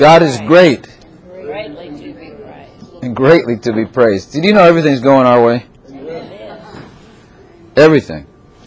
God is great Greatly to be praised. and greatly to be praised. Did you know everything's going our way? Everything.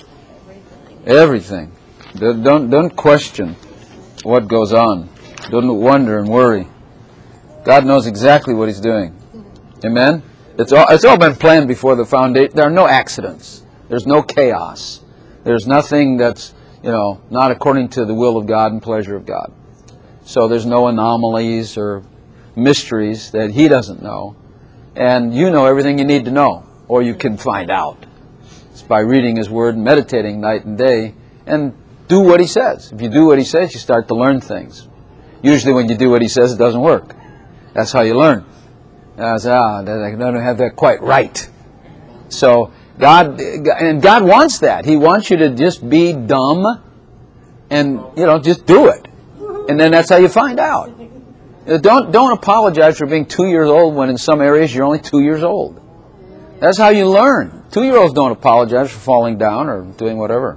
Everything. Don't question what goes on. Don't wonder and worry. God knows exactly what He's doing. Amen? It's all been planned before the foundation. There are no accidents. There's no chaos. There's nothing that's, not according to the will of God and pleasure of God. So there's no anomalies or mysteries that He doesn't know. And you know everything you need to know, or you can find out. It's by reading His Word and meditating night and day, and do what He says. If you do what He says, you start to learn things. Usually when you do what He says, it doesn't work. That's how you learn. I don't have that quite right. So God wants that. He wants you to just be dumb and, just do it. And then that's how you find out. Don't apologize for being 2 years old when in some areas you're only 2 years old. That's how you learn. 2-year-olds don't apologize for falling down or doing whatever.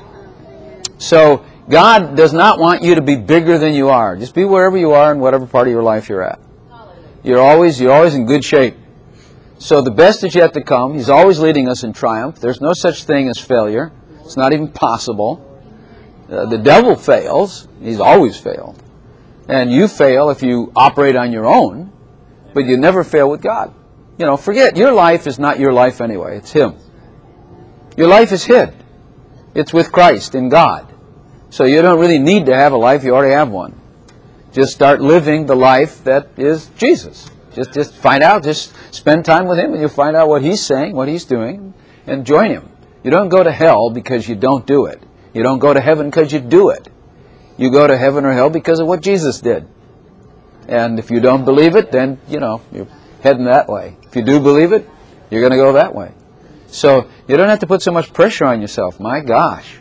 So God does not want you to be bigger than you are. Just be wherever you are in whatever part of your life you're at. You're always in good shape. So the best is yet to come. He's always leading us in triumph. There's no such thing as failure. It's not even possible. The devil fails. He's always failed. And you fail if you operate on your own, but you never fail with God. Forget, your life is not your life anyway. It's Him. Your life is hid. It's with Christ in God. So you don't really need to have a life. You already have one. Just start living the life that is Jesus. Just find out. Just spend time with Him and you'll find out what He's saying, what He's doing, and join Him. You don't go to hell because you don't do it. You don't go to heaven because you do it. You go to heaven or hell because of what Jesus did. And if you don't believe it, then, you're heading that way. If you do believe it, you're going to go that way. So you don't have to put so much pressure on yourself. My gosh.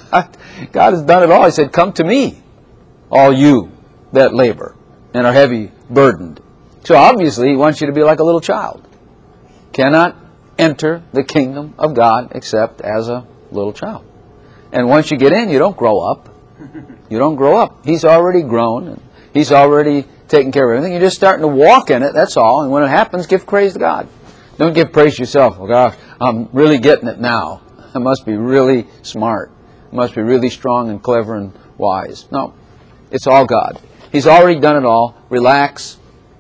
God has done it all. He said, come to me, all you that labor and are heavy burdened. So obviously He wants you to be like a little child. Cannot enter the kingdom of God except as a little child. And once you get in, you don't grow up. You don't grow up. He's already grown. And He's already taken care of everything. You're just starting to walk in it, that's all. And when it happens, give praise to God. Don't give praise to yourself. Oh gosh, I'm really getting it now. I must be really smart. I must be really strong and clever and wise. No, it's all God. He's already done it all. Relax,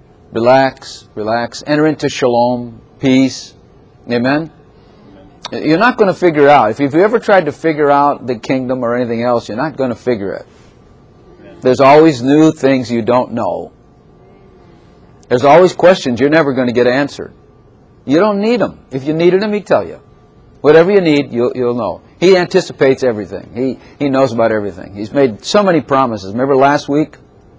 relax, relax. Enter into shalom, peace. Amen? You're not going to figure it out. If you've ever tried to figure out the kingdom or anything else, you're not going to figure it. There's always new things you don't know. There's always questions you're never going to get answered. You don't need them. If you needed them, He'd tell you. Whatever you need, you'll know. He anticipates everything. He knows about everything. He's made so many promises. Remember last week?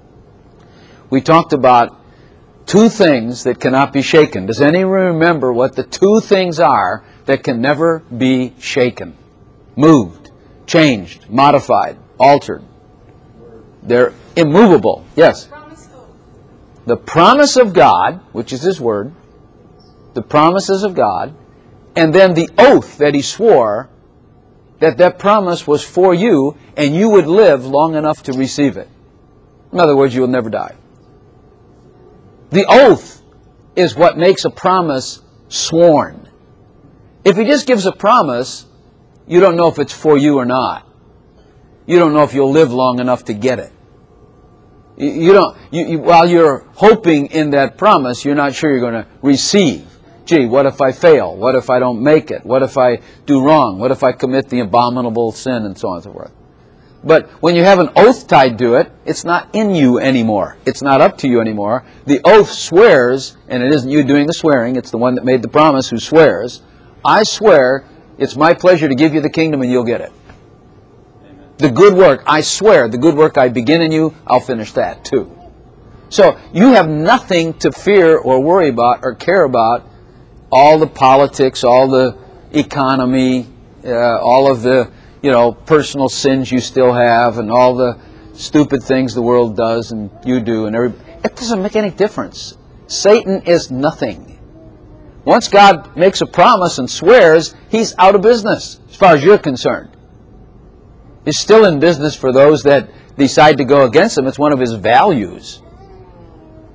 We talked about 2 things that cannot be shaken. Does anyone remember what the 2 things are that can never be shaken? Moved, changed, modified, altered. They're immovable. Yes? The promise of God, which is His Word, the promises of God, and then the oath that He swore that promise was for you and you would live long enough to receive it. In other words, you will never die. The oath is what makes a promise sworn. If He just gives a promise, you don't know if it's for you or not. You don't know if you'll live long enough to get it. While you're hoping in that promise, you're not sure you're going to receive. Gee, what if I fail? What if I don't make it? What if I do wrong? What if I commit the abominable sin? And so on and so forth. But when you have an oath tied to it, it's not in you anymore. It's not up to you anymore. The oath swears, and it isn't you doing the swearing. It's the one that made the promise who swears. I swear it's my pleasure to give you the kingdom and you'll get it. The good work, I swear, the good work I begin in you, I'll finish that too. So you have nothing to fear or worry about or care about. All the politics, all the economy, all of the personal sins you still have, and all the stupid things the world does and you do, and it doesn't make any difference. Satan is nothing. Once God makes a promise and swears, He's out of business as far as you're concerned. He's still in business for those that decide to go against Him. It's one of His values.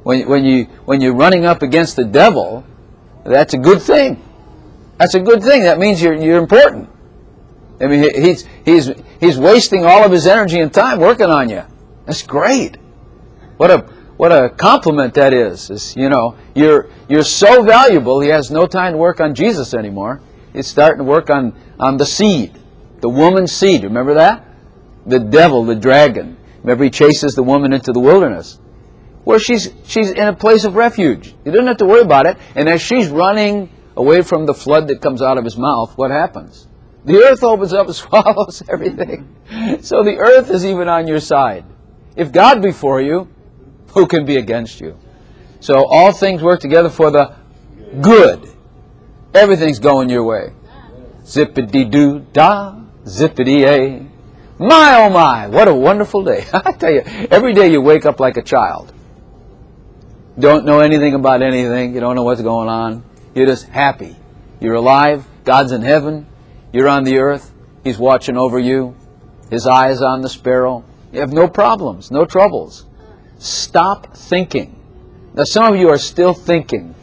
When you're running up against the devil, that's a good thing. That's a good thing. That means you're important. I mean, he's wasting all of his energy and time working on you. That's great. What a compliment that is. You know, you're so valuable. He has no time to work on Jesus anymore. He's starting to work on the seed, the woman's seed. Remember that? The devil, the dragon. Remember, he chases the woman into the wilderness, where she's in a place of refuge. You don't have to worry about it. And as she's running away from the flood that comes out of his mouth, what happens? The earth opens up and swallows everything. So the earth is even on your side. If God be for you, who can be against you? So all things work together for the good. Everything's going your way. Zippity-doo-dah, zippity-ay. My, oh my, what a wonderful day. I tell you, every day you wake up like a child. Don't know anything about anything. You don't know what's going on. You're just happy. You're alive. God's in heaven. You're on the earth. He's watching over you. His eye is on the sparrow. You have no problems, no troubles. Stop thinking. Now, some of you are still thinking.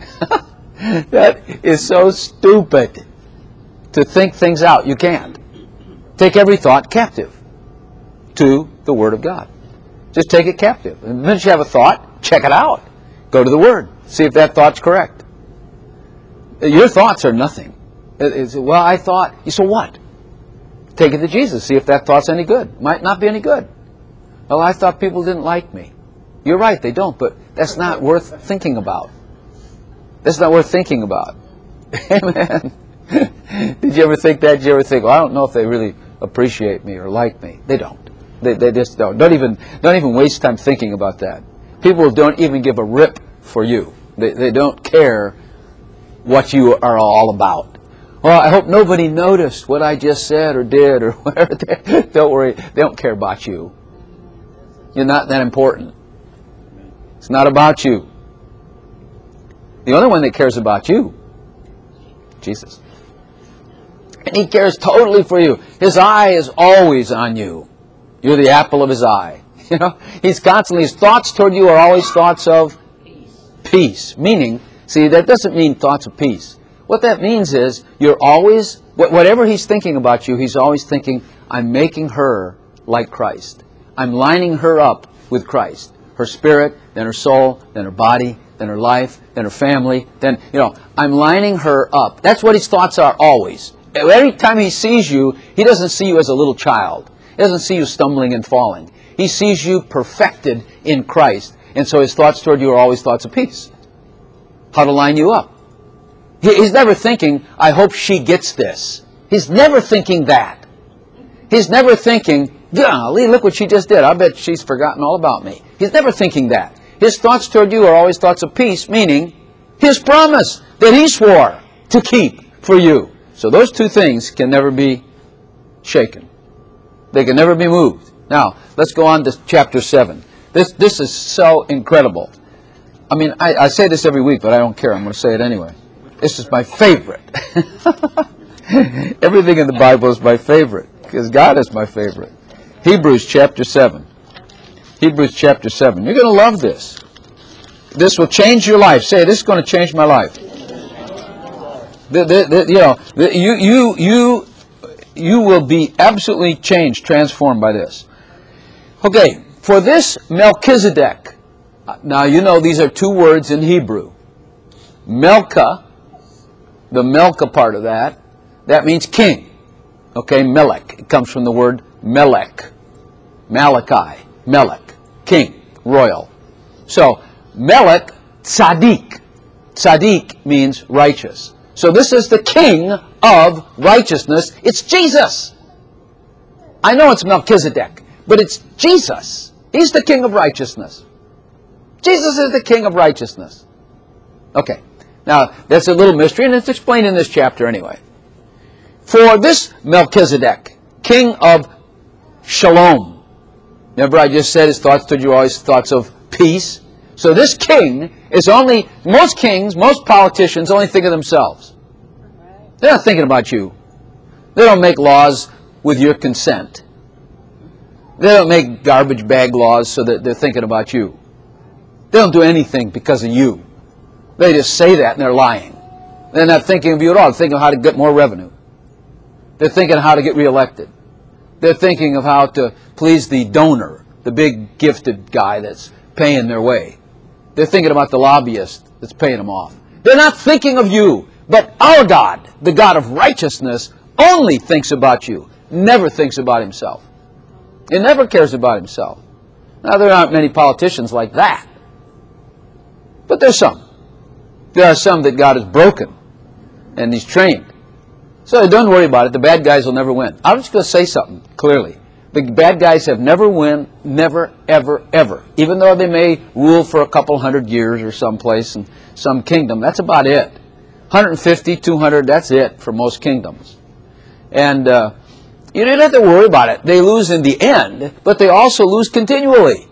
That is so stupid to think things out. You can't. Take every thought captive to the Word of God. Just take it captive. And the minute you have a thought, check it out. Go to the Word. See if that thought's correct. Your thoughts are nothing. Well, I thought, so what? Take it to Jesus. See if that thought's any good. Might not be any good. Well, I thought people didn't like me. You're right, they don't, but that's not worth thinking about. That's not worth thinking about. Amen. Did you ever think that? Did you ever think, well, I don't know if they really appreciate me or like me? They don't. They just don't. Don't even waste time thinking about that. People don't even give a rip for you. They don't care what you are all about. Well, I hope nobody noticed what I just said or did or whatever. Don't worry. They don't care about you. You're not that important. It's not about you. The only one that cares about you, Jesus. And He cares totally for you. His eye is always on you. You're the apple of His eye. You know, He's constantly, His thoughts toward you are always thoughts of peace. Meaning, see, that doesn't mean thoughts of peace. What that means is, you're always, whatever He's thinking about you, He's always thinking, I'm making her like Christ. I'm lining her up with Christ. Her spirit, then her soul, then her body, then her life, then her family, then, I'm lining her up. That's what His thoughts are always. Every time He sees you, He doesn't see you as a little child. He doesn't see you stumbling and falling. He sees you perfected in Christ. And so His thoughts toward you are always thoughts of peace. How to line you up. He's never thinking, I hope she gets this. He's never thinking that. He's never thinking, golly, look what she just did. I bet she's forgotten all about me. He's never thinking that. His thoughts toward you are always thoughts of peace, meaning His promise that He swore to keep for you. So those two things can never be shaken. They can never be moved. Now, let's go on to chapter 7. This is so incredible. I mean, I say this every week, but I don't care. I'm going to say it anyway. This is my favorite. Everything in the Bible is my favorite, because God is my favorite. Hebrews chapter 7. Hebrews chapter 7. You're going to love this. This will change your life. Say, this is going to change my life. You will be absolutely changed, transformed by this. Okay, for this Melchizedek. Now, you know these are two words in Hebrew. Melcha, the Melcha part of that means king. Okay, Melech. It comes from the word Melech. Malachi. Melech. King. Royal. So, Melech, tzaddik. Tzaddik means righteous. So this is the king of righteousness. It's Jesus. I know it's Melchizedek, but it's Jesus. He's the king of righteousness. Jesus is the king of righteousness. Okay. Now, that's a little mystery, and it's explained in this chapter anyway. For this Melchizedek, king of Shalom. Remember I just said his thoughts toward you are always thoughts of peace? So this king is only, most kings, most politicians only think of themselves. They're not thinking about you. They don't make laws with your consent. They don't make garbage bag laws so that they're thinking about you. They don't do anything because of you. They just say that and they're lying. They're not thinking of you at all. They're thinking of how to get more revenue. They're thinking of how to get reelected. They're thinking of how to please the donor, the big gifted guy that's paying their way. They're thinking about the lobbyist that's paying them off. They're not thinking of you. But our God, the God of righteousness, only thinks about you. Never thinks about himself. He never cares about himself. Now, there aren't many politicians like that. But there's some. There are some that God has broken and he's trained. So don't worry about it. The bad guys will never win. I'm just going to say something clearly. The bad guys have never won, never, ever, ever. Even though they may rule for a couple hundred years or someplace in some kingdom, that's about it. 150, 200, that's it for most kingdoms. And you don't have to worry about it. They lose in the end, but they also lose continually.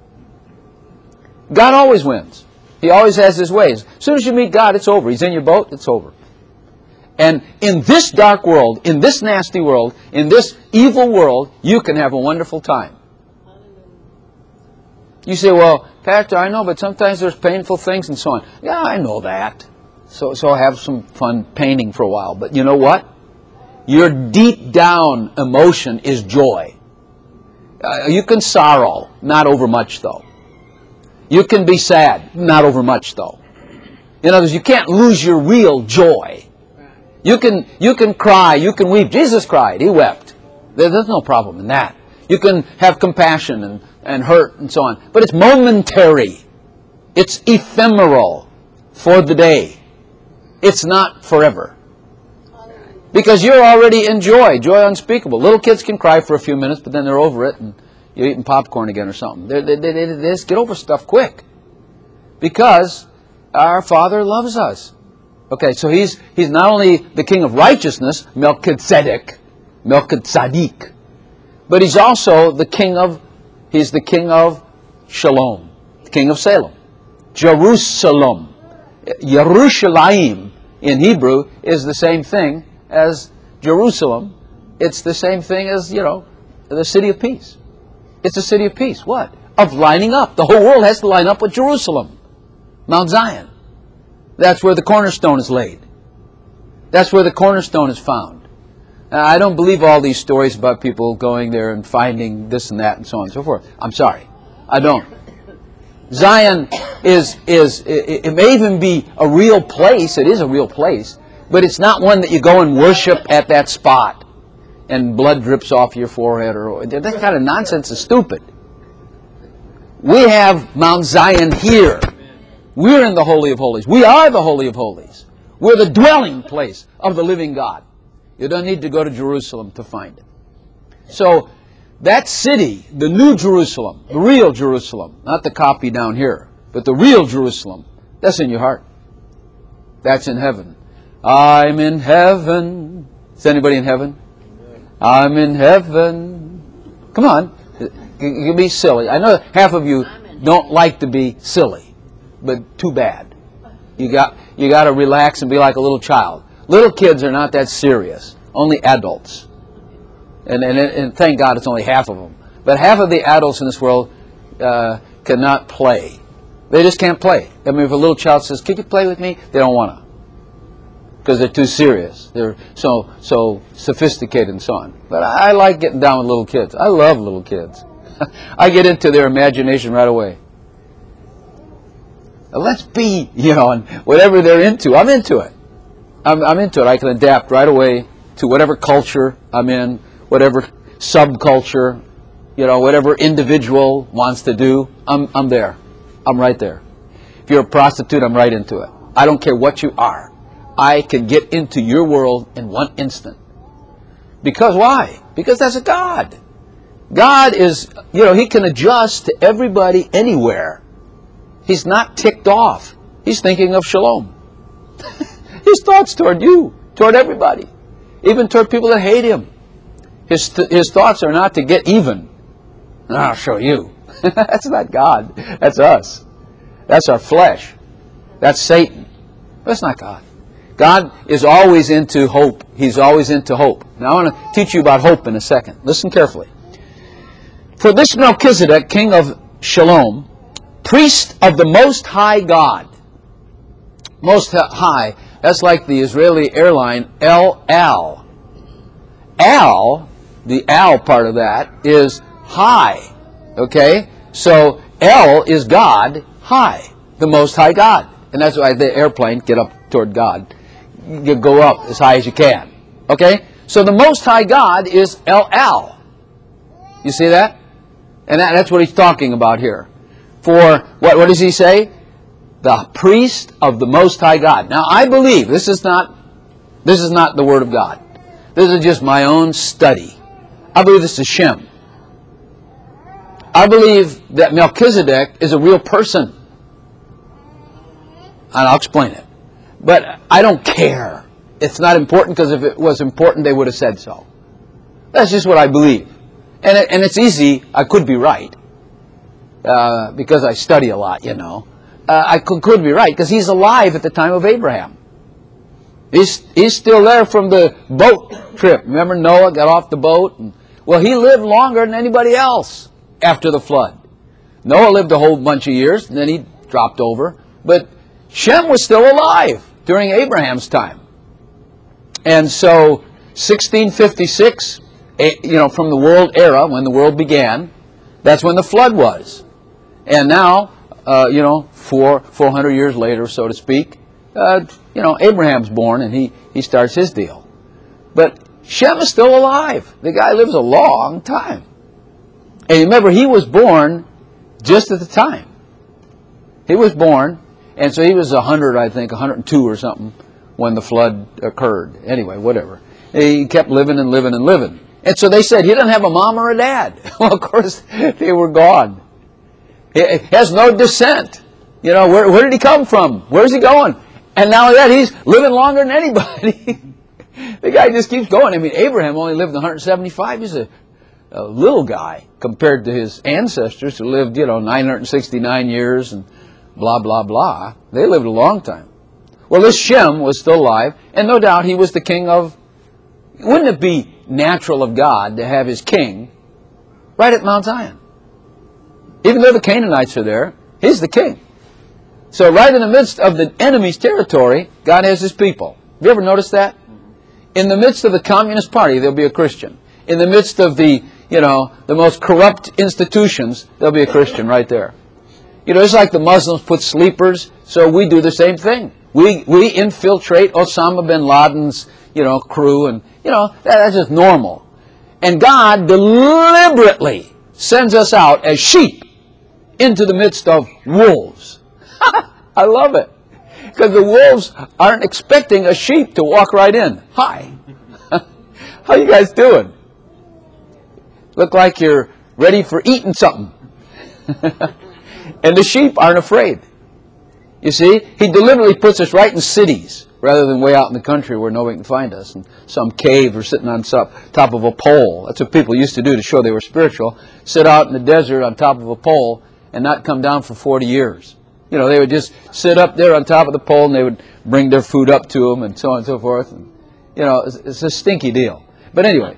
God always wins. He always has his ways. As soon as you meet God, it's over. He's in your boat, it's over. And in this dark world, in this nasty world, in this evil world, you can have a wonderful time. You say, well, Pastor, I know, but sometimes there's painful things and so on. Yeah, I know that. So have some fun painting for a while. But you know what? Your deep down emotion is joy. You can sorrow, not over much though. You can be sad, not over much though. In other words, you can't lose your real joy. You can cry, you can weep. Jesus cried, he wept. There's no problem in that. You can have compassion and hurt and so on. But it's momentary. It's ephemeral for the day. It's not forever. Because you're already in joy unspeakable. Little kids can cry for a few minutes, but then they're over it and you're eating popcorn again or something. They just get over stuff quick. Because our Father loves us. Okay, so he's not only the king of righteousness, Melchizedek, but he's also the king of Shalom, the king of Salem, Jerusalem. Yerushalayim in Hebrew is the same thing as Jerusalem. It's the same thing as, the city of peace. It's a city of peace. What? Of lining up. The whole world has to line up with Jerusalem, Mount Zion. That's where the cornerstone is laid. That's where the cornerstone is found. I don't believe all these stories about people going there and finding this and that and so on and so forth. I'm sorry. I don't. Zion it may even be a real place. It is a real place. But it's not one that you go and worship at that spot and blood drips off your forehead. Or that kind of nonsense is stupid. We have Mount Zion here. We're in the Holy of Holies. We are the Holy of Holies. We're the dwelling place of the living God. You don't need to go to Jerusalem to find it. So, that city, the new Jerusalem, the real Jerusalem, not the copy down here, but the real Jerusalem, that's in your heart. That's in heaven. I'm in heaven. Is anybody in heaven? I'm in heaven. Come on. You can be silly. I know half of you don't like to be silly. But too bad. You got to relax and be like a little child. Little kids are not that serious. Only adults. And thank God it's only half of them. But half of the adults in this world cannot play. They just can't play. I mean, if a little child says, "Can you play with me?" They don't want to. Because they're too serious. They're so sophisticated and so on. But I like getting down with little kids. I love little kids. I get into their imagination right away. Let's be, and whatever they're into, I'm into it. I'm into it. I can adapt right away to whatever culture I'm in, whatever subculture, whatever individual wants to do. I'm there. I'm right there. If you're a prostitute, I'm right into it. I don't care what you are. I can get into your world in one instant. Because why? Because that's a God. God is, He can adjust to everybody anywhere. He's not ticked off. He's thinking of shalom. His thoughts toward you, toward everybody, even toward people that hate Him. His thoughts are not to get even. I'll show you. That's not God. That's us. That's our flesh. That's Satan. That's not God. God is always into hope. He's always into hope. Now I want to teach you about hope in a second. Listen carefully. For this Melchizedek, king of Shalom, priest of the Most High God. Most High, that's like the Israeli airline El Al. Al, the Al part of that, is high. Okay? So El is God, high, the Most High God. And that's why the airplane, get up toward God. You go up as high as you can. Okay? So the Most High God is El Al. You see that? And that's what he's talking about here. For, what does he say? The priest of the Most High God. Now, I believe, this is not the Word of God. This is just my own study. I believe this is Shem. I believe that Melchizedek is a real person. And I'll explain it. But I don't care. It's not important, because if it was important, they would have said so. That's just what I believe. And it's easy. I could be right. Because I study a lot, you know. I could be right, because he's alive at the time of Abraham. He's still there from the boat trip. Remember Noah got off the boat? Well, he lived longer than anybody else after the flood. Noah lived a whole bunch of years, and then he dropped over. But Shem was still alive during Abraham's time. And so, 1656, from the world era, when the world began, that's when the flood was. And now, 400 years later, so to speak, Abraham's born, and he starts his deal. But Shem is still alive. The guy lives a long time. And remember, he was born just at the time. He was born, and so he was 100, I think, 102 or something, when the flood occurred. Anyway, whatever. He kept living and living and living. And so they said, he doesn't have a mom or a dad. Well, of course, they were gone. He has no descent. Where did he come from? Where's he going? And now that he's living longer than anybody. The guy just keeps going. I mean, Abraham only lived 175. He's a little guy compared to his ancestors who lived, 969 years and blah, blah, blah. They lived a long time. Well, this Shem was still alive, and no doubt he was the king of... Wouldn't it be natural of God to have his king right at Mount Zion? Even though the Canaanites are there, he's the king. So right in the midst of the enemy's territory, God has his people. Have you ever noticed that? In the midst of the Communist Party, there'll be a Christian. In the midst of the most corrupt institutions, there'll be a Christian right there. It's like the Muslims put sleepers, so we do the same thing. We infiltrate Osama bin Laden's, crew, and, that's just normal. And God deliberately sends us out as sheep into the midst of wolves. I love it. Because the wolves aren't expecting a sheep to walk right in. Hi. How you guys doing? Look like you're ready for eating something. And the sheep aren't afraid. You see, he deliberately puts us right in cities rather than way out in the country where nobody can find us. In some cave or sitting on top of a pole. That's what people used to do to show they were spiritual. Sit out in the desert on top of a pole and not come down for 40 years. They would just sit up there on top of the pole and they would bring their food up to them and so on and so forth. And, it's a stinky deal. But anyway,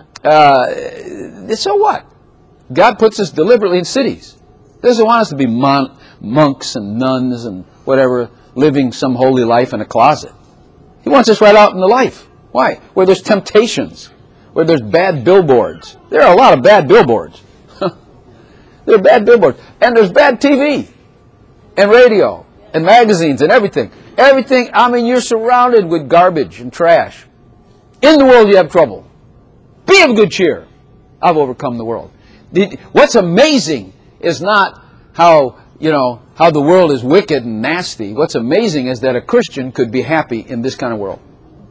so what? God puts us deliberately in cities. He doesn't want us to be monks and nuns and whatever, living some holy life in a closet. He wants us right out in the life. Why? Where there's temptations, where there's bad billboards. There are a lot of bad billboards. There are bad billboards. And there's bad TV and radio and magazines and everything. Everything, you're surrounded with garbage and trash. In the world you have trouble. Be of good cheer. I've overcome the world. What's amazing is not how the world is wicked and nasty. What's amazing is that a Christian could be happy in this kind of world.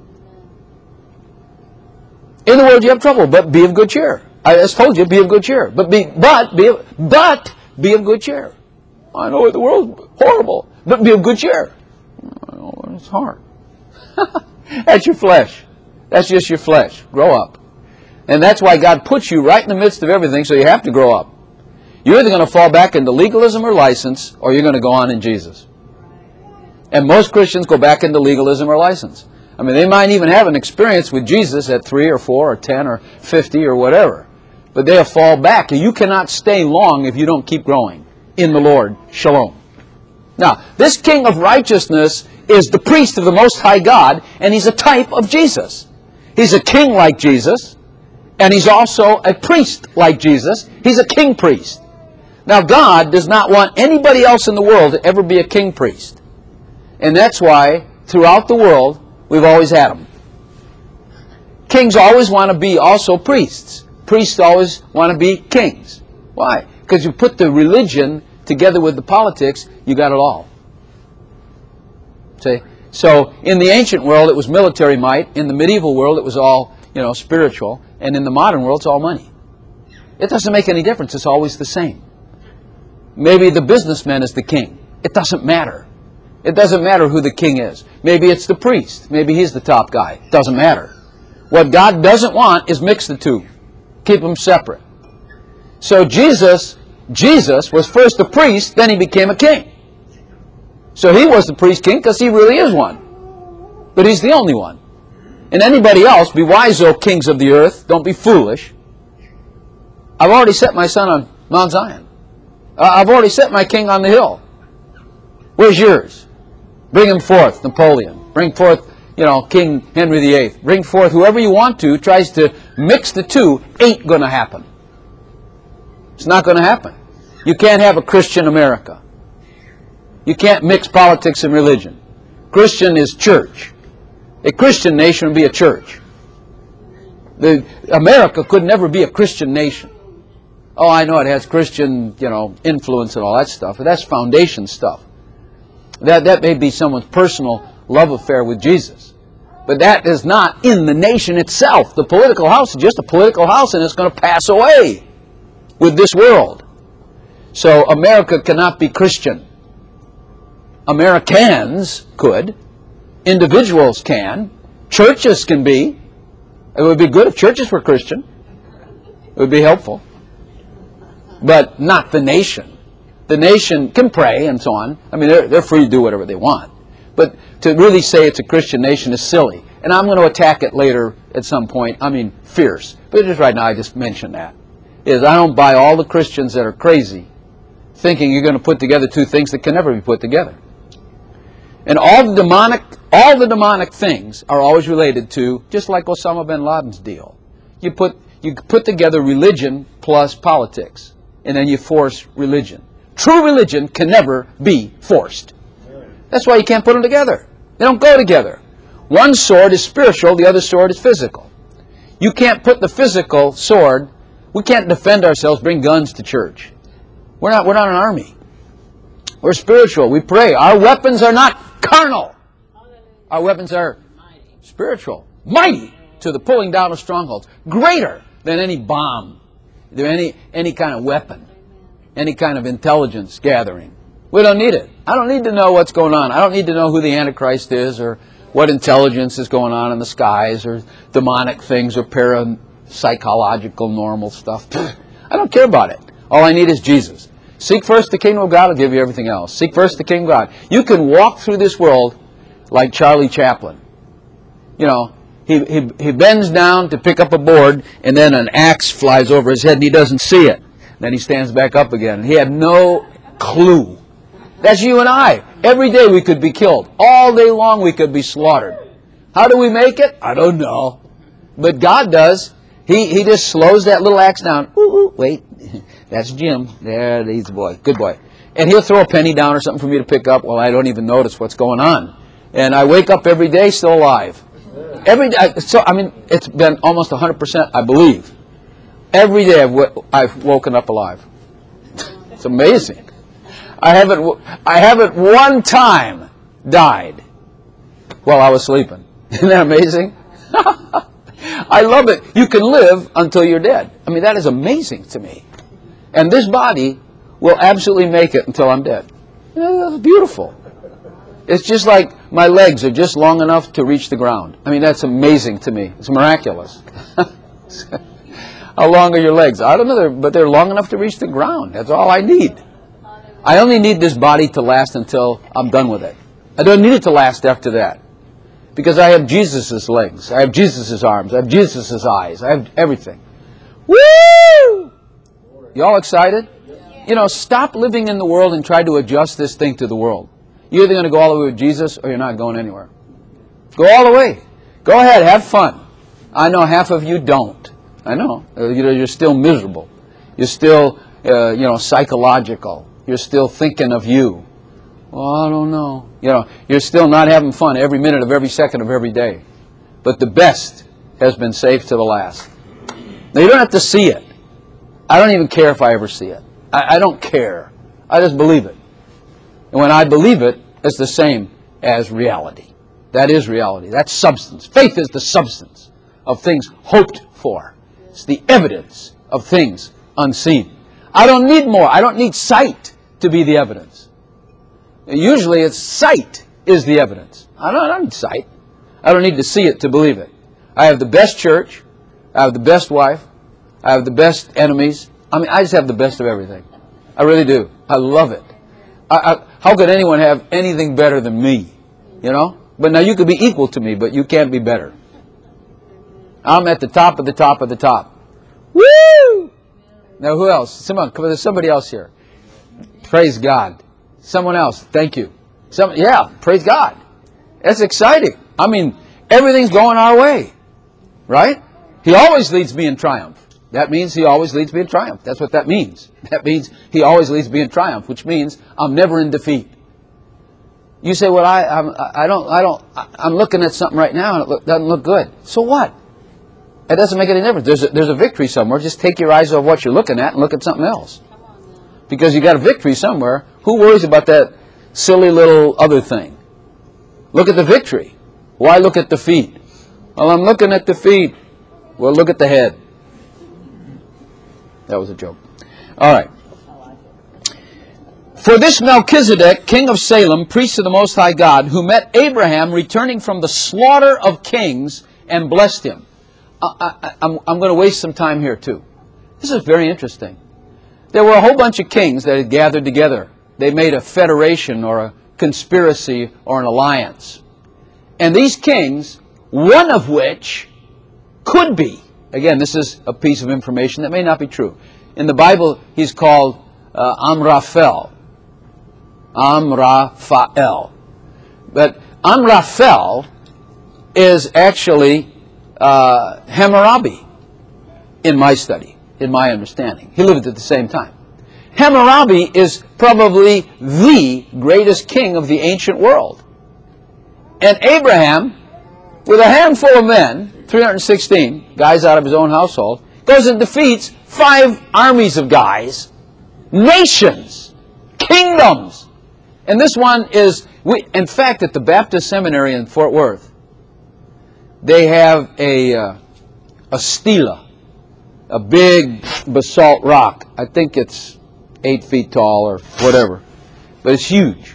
In the world you have trouble, but be of good cheer. I just told you, be of good cheer. But be of good cheer. I know the world's horrible, but be of good cheer. I know it's hard. That's your flesh. That's just your flesh. Grow up. And that's why God puts you right in the midst of everything, so you have to grow up. You're either going to fall back into legalism or license, or you're going to go on in Jesus. And most Christians go back into legalism or license. They might even have an experience with Jesus at 3 or 4 or 10 or 50 or whatever. But they'll fall back. You cannot stay long if you don't keep growing. in the Lord. Shalom. Now, this King of righteousness is the priest of the Most High God, and he's a type of Jesus. He's a king like Jesus, and he's also a priest like Jesus. He's a king priest. Now, God does not want anybody else in the world to ever be a king priest. And that's why, throughout the world, we've always had them. Kings always want to be also priests. Priests always want to be kings. Why? Because you put the religion together with the politics, you got it all. See? So, in the ancient world, it was military might. In the medieval world, it was all, spiritual. And in the modern world, it's all money. It doesn't make any difference. It's always the same. Maybe the businessman is the king. It doesn't matter. It doesn't matter who the king is. Maybe it's the priest. Maybe he's the top guy. It doesn't matter. What God doesn't want is mix the two. Keep them separate. So Jesus was first a priest, then he became a king. So he was the priest king because he really is one. But he's the only one. And anybody else, be wise, O kings of the earth, don't be foolish. I've already set my son on Mount Zion. I've already set my king on the hill. Where's yours? Bring him forth, Napoleon. Bring forth, King Henry VIII. Bring forth whoever you want to, tries to mix the two, ain't going to happen. It's not going to happen. You can't have a Christian America. You can't mix politics and religion. Christian is church. A Christian nation would be a church. America could never be a Christian nation. Oh, I know it has Christian, influence and all that stuff, but that's foundation stuff. That may be someone's personal love affair with Jesus. But that is not in the nation itself. The political house is just a political house, and it's going to pass away with this world. So America cannot be Christian. Americans could. Individuals can. Churches can be. It would be good if churches were Christian. It would be helpful. But not the nation. The nation can pray and so on. I mean, they're free to do whatever they want. But to really say it's a Christian nation is silly. And I'm going to attack it later at some point. I mean, fierce. But just right now, I just mentioned that. I don't buy all the Christians that are crazy thinking you're going to put together two things that can never be put together. And all the demonic things are always related to, just like Osama bin Laden's deal. You put together religion plus politics, and then you force religion. True religion can never be forced. That's why you can't put them together. They don't go together. One sword is spiritual, the other sword is physical. You can't put the physical sword, we can't defend ourselves, bring guns to church. We're not an army. We're spiritual. We pray. Our weapons are not carnal. Our weapons are spiritual. Mighty to the pulling down of strongholds. Greater than any bomb. Than any kind of weapon. Any kind of intelligence gathering. We don't need it. I don't need to know what's going on. I don't need to know who the Antichrist is or what intelligence is going on in the skies or demonic things or parapsychological normal stuff. I don't care about it. All I need is Jesus. Seek first the kingdom of God, I'll give you everything else. Seek first the kingdom of God. You can walk through this world like Charlie Chaplin. He bends down to pick up a board, and then an axe flies over his head, and he doesn't see it. Then he stands back up again. He had no clue. That's you and I. Every day we could be killed. All day long we could be slaughtered. How do we make it? I don't know. But God does. He just slows that little axe down. Ooh, wait. That's Jim. There, he's the boy. Good boy. And he'll throw a penny down or something for me to pick up. Well, I don't even notice what's going on. And I wake up every day still alive. Every day. So, it's been almost 100%, I believe. Every day I've woken up alive. It's amazing. I haven't one time died while I was sleeping. Isn't that amazing? I love it. You can live until you're dead. That is amazing to me. And this body will absolutely make it until I'm dead. That's beautiful. It's just like my legs are just long enough to reach the ground. That's amazing to me. It's miraculous. How long are your legs? I don't know, but they're long enough to reach the ground. That's all I need. I only need this body to last until I'm done with it. I don't need it to last after that. Because I have Jesus' legs. I have Jesus' arms. I have Jesus' eyes. I have everything. Woo! You all excited? stop living in the world and try to adjust this thing to the world. You're either going to go all the way with Jesus or you're not going anywhere. Go all the way. Go ahead, have fun. I know half of you don't. I know. You're still miserable. You're still, psychological. You're still thinking of you. Well, I don't know. You're still not having fun every minute of every second of every day. But the best has been saved to the last. Now, you don't have to see it. I don't even care if I ever see it. I don't care. I just believe it. And when I believe it, it's the same as reality. That is reality. That's substance. Faith is the substance of things hoped for. It's the evidence of things unseen. I don't need more. I don't need sight to be the evidence. Usually it's sight is the evidence. I don't need sight. I don't need to see it to believe it. I have the best church. I have the best wife. I have the best enemies. I just have the best of everything. I really do. I love it. How could anyone have anything better than me? But now you could be equal to me, but you can't be better. I'm at the top of the top of the top. Woo! Now who else? There's somebody else here. Praise God. Someone else. Thank you. Praise God. That's exciting. Everything's going our way. Right? He always leads me in triumph. That means He always leads me in triumph. That's what that means. That means He always leads me in triumph, which means I'm never in defeat. You say, well, I'm looking at something right now and it doesn't look good. So what? It doesn't make any difference. There's a victory somewhere. Just take your eyes off what you're looking at and look at something else. Because you got a victory somewhere. Who worries about that silly little other thing? Look at the victory. Why look at the feet? Well, I'm looking at the feet. Well, look at the head. That was a joke. All right. For this Melchizedek, king of Salem, priest of the Most High God, who met Abraham returning from the slaughter of kings and blessed him. I'm going to waste some time here too. This is very interesting. There were a whole bunch of kings that had gathered together. They made a federation or a conspiracy or an alliance. And these kings, one of which could be, again, this is a piece of information that may not be true. In the Bible, he's called Amraphel. Amraphel. But Amraphel is actually Hammurabi in my study, in my understanding. He lived at the same time. Hammurabi is probably the greatest king of the ancient world. And Abraham, with a handful of men, 316 guys out of his own household, goes and defeats 5 armies of guys, nations, kingdoms. And this one is, in fact, at the Baptist Seminary in Fort Worth, they have a stela, a big basalt rock. I think it's 8 feet tall or whatever, but it's huge.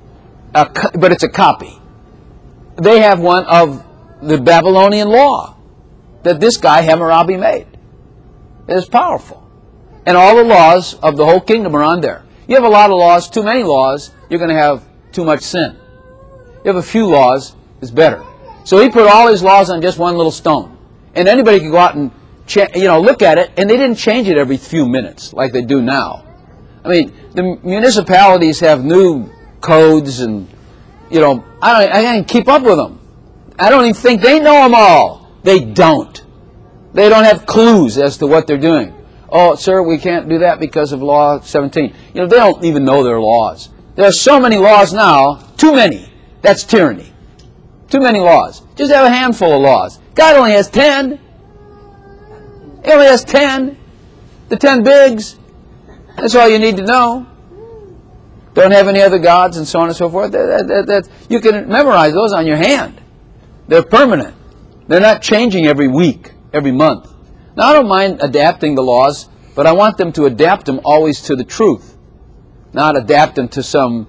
But it's a copy. They have one of the Babylonian law that this guy Hammurabi made. It is powerful. And all the laws of the whole kingdom are on there. You have a lot of laws, too many laws, you're going to have too much sin. You have a few laws, it's better. So he put all his laws on just one little stone. And anybody could go out and look at it, and they didn't change it every few minutes like they do now. The municipalities have new codes and, I can't keep up with them. I don't even think they know them all. They don't. They don't have clues as to what they're doing. Oh, sir, we can't do that because of Law 17. They don't even know their laws. There are so many laws now, too many. That's tyranny. Too many laws. Just have a handful of laws. God only has 10. He only has 10. The 10 bigs. That's all you need to know. Don't have any other gods and so on and so forth. You can memorize those on your hand. They're permanent. They're not changing every week, every month. Now, I don't mind adapting the laws, but I want them to adapt them always to the truth. Not adapt them to some,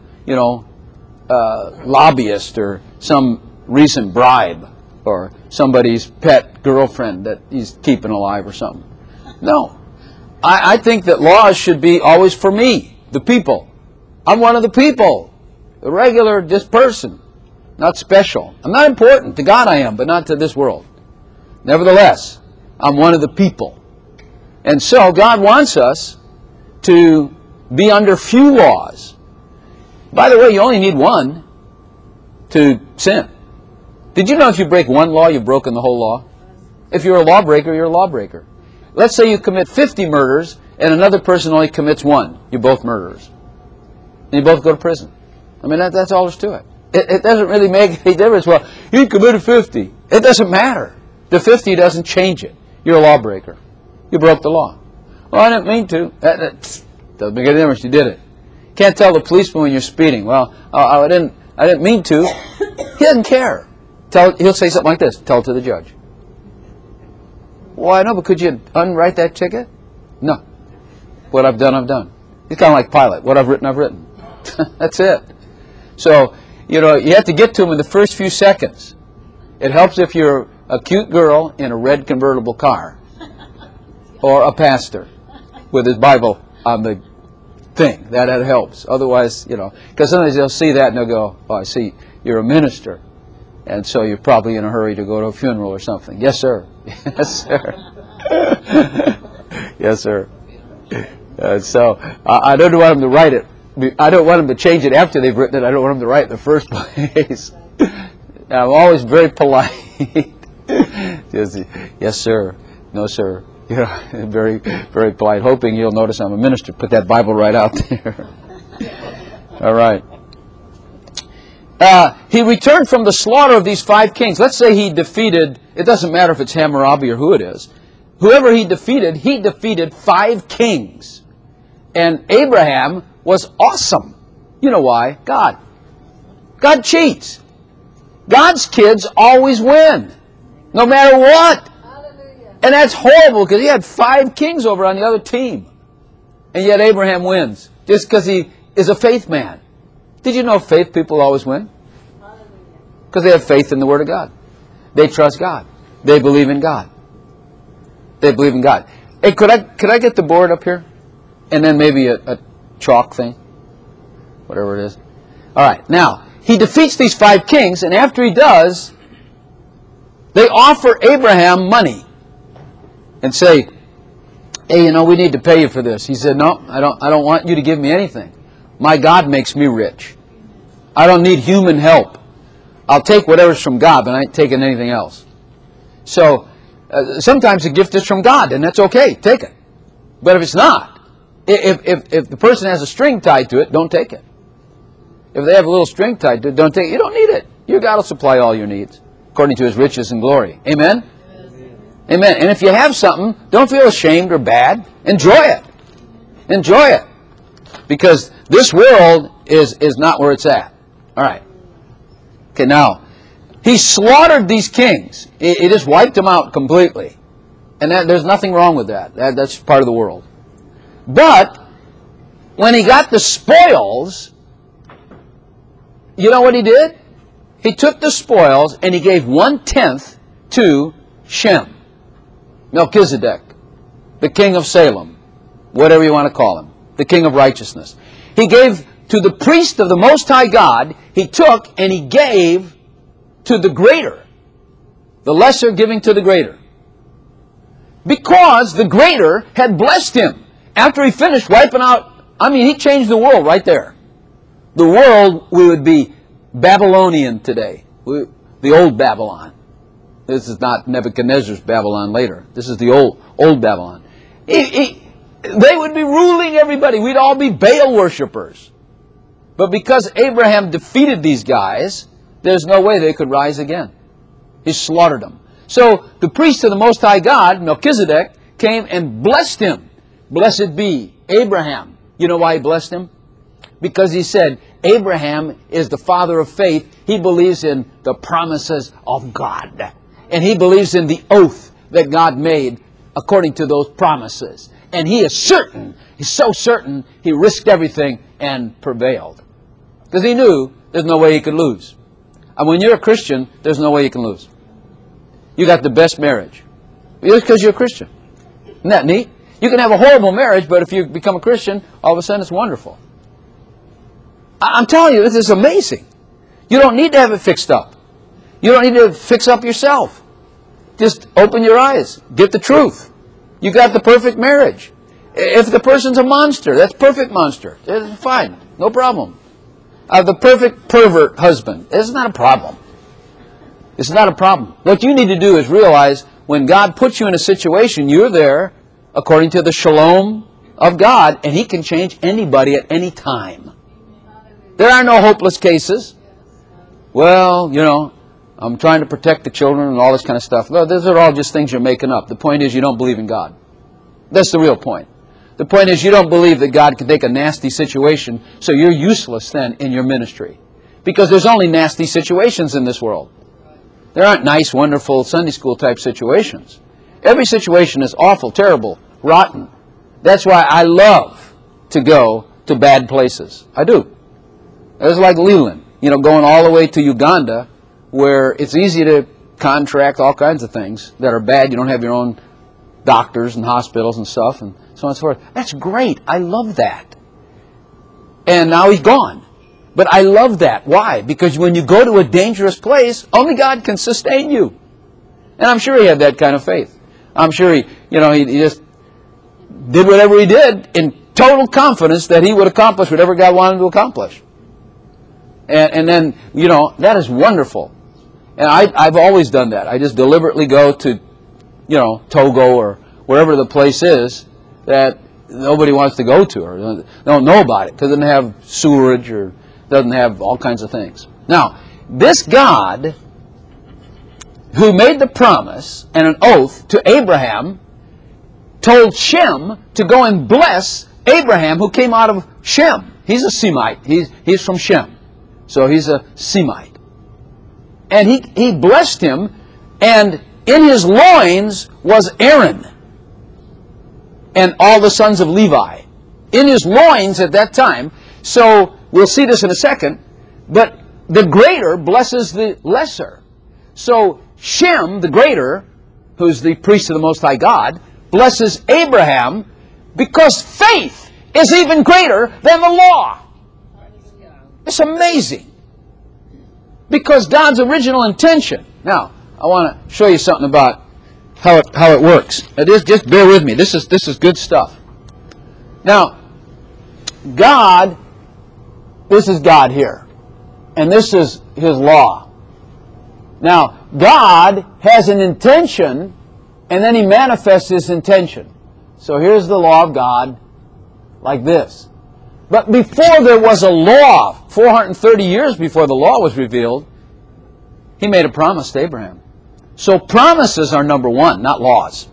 lobbyist or some recent bribe or somebody's pet girlfriend that he's keeping alive or something. No. I think that laws should be always for me, the people. I'm one of the people, a regular just person, not special. I'm not important. To God I am, but not to this world. Nevertheless, I'm one of the people. And so God wants us to be under few laws. By the way, you only need one to sin. Did you know if you break one law, you've broken the whole law? If you're a lawbreaker, you're a lawbreaker. Let's say you commit 50 murders and another person only commits one. You're both murderers. And you both go to prison. I mean, that's all there's to it. It doesn't really make any difference. Well, you committed 50. It doesn't matter. The 50 doesn't change it. You're a lawbreaker. You broke the law. Well, I didn't mean to. That doesn't make any difference. You did it. Can't tell the policeman when you're speeding. Well, I didn't mean to. He doesn't care. He'll say something like this. Tell it to the judge. Well, I know, but could you unwrite that ticket? No. What I've done, I've done. He's kind of like Pilate. What I've written, I've written. That's it. So, you have to get to him in the first few seconds. It helps if you're a cute girl in a red convertible car. Or a pastor with his Bible on the thing. That helps. Otherwise, because sometimes they'll see that and they'll go, oh, I see, you're a minister. And so you're probably in a hurry to go to a funeral or something. Yes, sir. Yes, sir. Yes, sir. So I don't want them to write it. I don't want them to change it after they've written it. I don't want them to write it in the first place. I'm always very polite. Just, yes, sir. No, sir. Very, very polite, hoping you'll notice I'm a minister. Put that Bible right out there. All right. He returned from the slaughter of these 5 kings. Let's say he defeated, it doesn't matter if it's Hammurabi or who it is. Whoever he defeated 5 kings. And Abraham was awesome. You know why? God. God cheats. God's kids always win. No matter what. And that's horrible because he had 5 kings over on the other team. And yet Abraham wins. Just because he is a faith man. Did you know faith people always win? Because they have faith in the Word of God. They trust God. They believe in God. They believe in God. Hey, could I get the board up here? And then maybe a chalk thing? Whatever it is. All right. Now, he defeats these 5 kings, and after he does, they offer Abraham money. And say, hey, we need to pay you for this. He said, no, I don't want you to give me anything. My God makes me rich. I don't need human help. I'll take whatever's from God, but I ain't taking anything else. So, sometimes the gift is from God, and that's okay. Take it. But if it's not, if the person has a string tied to it, don't take it. If they have a little string tied to it, don't take it. You don't need it. Your God will supply all your needs, according to His riches and glory. Amen? Amen. And if you have something, don't feel ashamed or bad. Enjoy it. Enjoy it. Because this world is not where it's at. All right. Okay, now, he slaughtered these kings. He just wiped them out completely. And there's nothing wrong with that. That's part of the world. But, when he got the spoils, you know what he did? He took the spoils and he gave 1/10 to Shem. Melchizedek, the king of Salem, whatever you want to call him, the king of righteousness. He gave to the priest of the Most High God, he took and he gave to the greater, the lesser giving to the greater. Because the greater had blessed him. After he finished wiping out, he changed the world right there. The world, we would be Babylonian today, the old Babylon. This is not Nebuchadnezzar's Babylon later. This is the old Babylon. They would be ruling everybody. We'd all be Baal worshippers. But because Abraham defeated these guys, there's no way they could rise again. He slaughtered them. So the priest of the Most High God, Melchizedek, came and blessed him. Blessed be Abraham. You know why he blessed him? Because he said, Abraham is the father of faith. He believes in the promises of God. And he believes in the oath that God made according to those promises. And he is certain, he's so certain, he risked everything and prevailed. Because he knew there's no way he could lose. And when you're a Christian, there's no way you can lose. You got the best marriage. Just because you're a Christian. Isn't that neat? You can have a horrible marriage, but if you become a Christian, all of a sudden it's wonderful. I'm telling you, this is amazing. You don't need to have it fixed up. You don't need to fix up yourself. Just open your eyes. Get the truth. You got the perfect marriage. If the person's a monster, that's perfect monster. It's fine, no problem. The perfect pervert husband, it's not a problem. It's not a problem. What you need to do is realize when God puts you in a situation, you're there according to the shalom of God, and He can change anybody at any time. There are no hopeless cases. Well, you know, I'm trying to protect the children and all this kind of stuff. Well, those are all just things you're making up. The point is you don't believe in God. That's the real point. The point is you don't believe that God can take a nasty situation, so you're useless then in your ministry. Because there's only nasty situations in this world. There aren't nice, wonderful Sunday school type situations. Every situation is awful, terrible, rotten. That's why I love to go to bad places. I do. It's like Leland, you know, going all the way to Uganda, where it's easy to contract all kinds of things that are bad. You don't have your own doctors and hospitals and stuff and so on and so forth. That's great. I love that. And now he's gone. But I love that. Why? Because when you go to a dangerous place, only God can sustain you. And I'm sure he had that kind of faith. I'm sure he just did whatever he did in total confidence that he would accomplish whatever God wanted him to accomplish. And then, you know, that is wonderful. And I've always done that. I just deliberately go to, you know, Togo or wherever the place is that nobody wants to go to or don't know about it because it doesn't have sewerage or doesn't have all kinds of things. Now, this God who made the promise and an oath to Abraham told Shem to go and bless Abraham who came out of Shem. He's a Semite. He's from Shem. So he's a Semite. And he blessed him, and in his loins was Aaron and all the sons of Levi. In his loins at that time. So we'll see this in a second. But the greater blesses the lesser. So Shem, the greater, who's the priest of the Most High God, blesses Abraham because faith is even greater than the law. It's amazing. Because God's original intention. Now, I want to show you something about how it works. Just bear with me. This is good stuff. Now, God, this is God here. And this is His law. Now, God has an intention, and then He manifests His intention. So here's the law of God, like this. But before there was a law, 430 years before the law was revealed, He made a promise to Abraham. So promises are number one, not laws.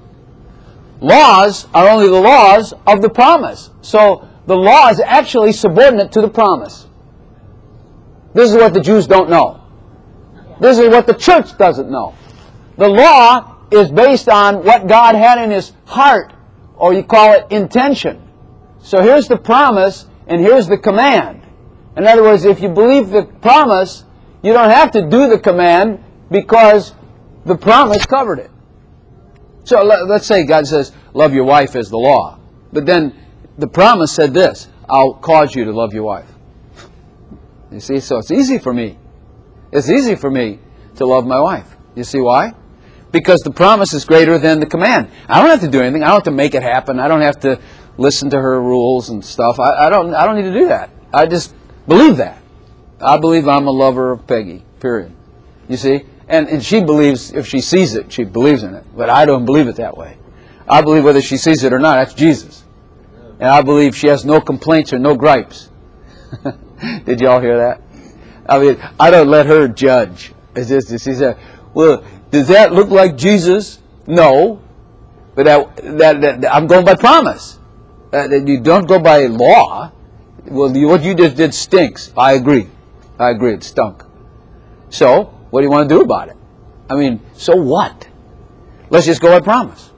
Laws are only the laws of the promise. So the law is actually subordinate to the promise. This is what the Jews don't know. This is what the church doesn't know. The law is based on what God had in His heart, or you call it intention. So here's the promise, and here's the command. In other words, if you believe the promise, you don't have to do the command because the promise covered it. So let's say God says, love your wife as the law. But then the promise said this, I'll cause you to love your wife. You see, so it's easy for me. It's easy for me to love my wife. You see why? Because the promise is greater than the command. I don't have to do anything. I don't have to make it happen. I don't have to listen to her rules and stuff. I don't need to do that. I just believe that. I believe I'm a lover of Peggy, period. You see? And she believes, if she sees it, she believes in it. But I don't believe it that way. I believe whether she sees it or not, that's Jesus. And I believe she has no complaints or no gripes. Did you all hear that? I mean, I don't let her judge. It's just, she said, well, does that look like Jesus? No. But I'm going by promise. You don't go by law. Well, what you just did stinks. I agree. It stunk. So, what do you want to do about it? I mean, so what? Let's just go by promise.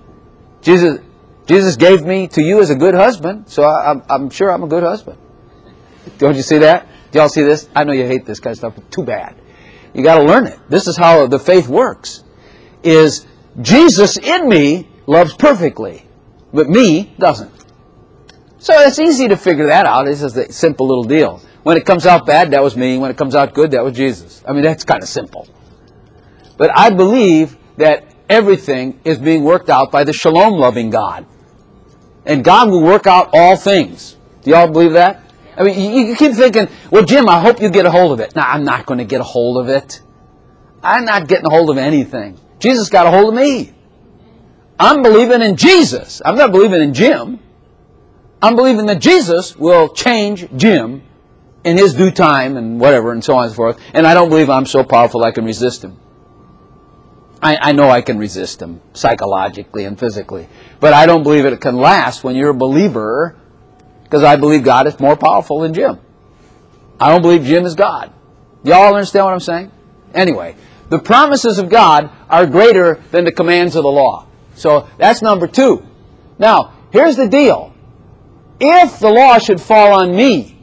Jesus gave me to you as a good husband, so I'm sure I'm a good husband. Don't you see that? Do y'all see this? I know you hate this kind of stuff, but too bad. You got to learn it. This is how the faith works. Is Jesus in me loves perfectly, but me doesn't. So it's easy to figure that out. It's just a simple little deal. When it comes out bad, that was me. When it comes out good, that was Jesus. I mean, that's kind of simple. But I believe that everything is being worked out by the shalom-loving God. And God will work out all things. Do y'all believe that? I mean, you keep thinking, well, Jim, I hope you get a hold of it. No, I'm not going to get a hold of it. I'm not getting a hold of anything. Jesus got a hold of me. I'm believing in Jesus. I'm not believing in Jim. I'm believing that Jesus will change Jim in His due time and whatever and so on and so forth. And I don't believe I'm so powerful I can resist Him. I know I can resist Him psychologically and physically. But I don't believe it can last when you're a believer, because I believe God is more powerful than Jim. I don't believe Jim is God. Y'all understand what I'm saying? Anyway, the promises of God are greater than the commands of the law. So that's number 2. Now, here's the deal. If the law should fall on me,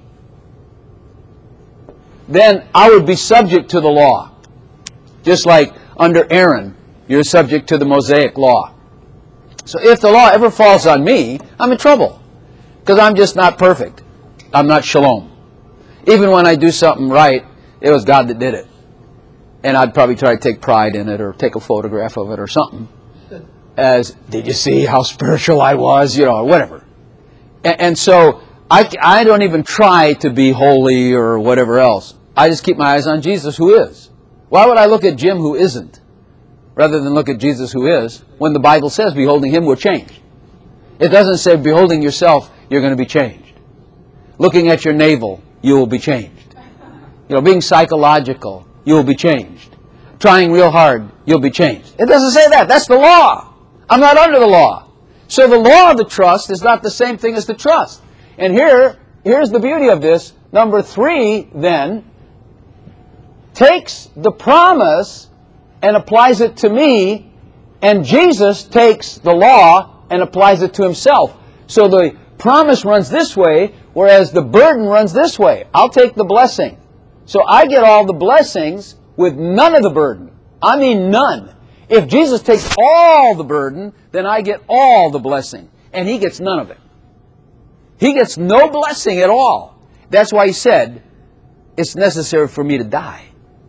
then I would be subject to the law. Just like under Aaron, you're subject to the Mosaic law. So if the law ever falls on me, I'm in trouble. Because I'm just not perfect. I'm not shalom. Even when I do something right, it was God that did it. And I'd probably try to take pride in it or take a photograph of it or something. As, did you see how spiritual I was? You know, or whatever. And so I don't even try to be holy or whatever else. I just keep my eyes on Jesus, who is. Why would I look at Jim, who isn't, rather than look at Jesus, who is, when the Bible says, beholding Him, we're changed? It doesn't say, beholding yourself, you're going to be changed. Looking at your navel, you will be changed. You know, being psychological, you will be changed. Trying real hard, you'll be changed. It doesn't say that. That's the law. I'm not under the law. So the law of the trust is not the same thing as the trust. And here's the beauty of this. Number 3, then, takes the promise and applies it to me, and Jesus takes the law and applies it to Himself. So the promise runs this way, whereas the burden runs this way. I'll take the blessing. So I get all the blessings with none of the burden. I mean none. If Jesus takes all the burden, then I get all the blessing. And He gets none of it. He gets no blessing at all. That's why He said, it's necessary for me to die.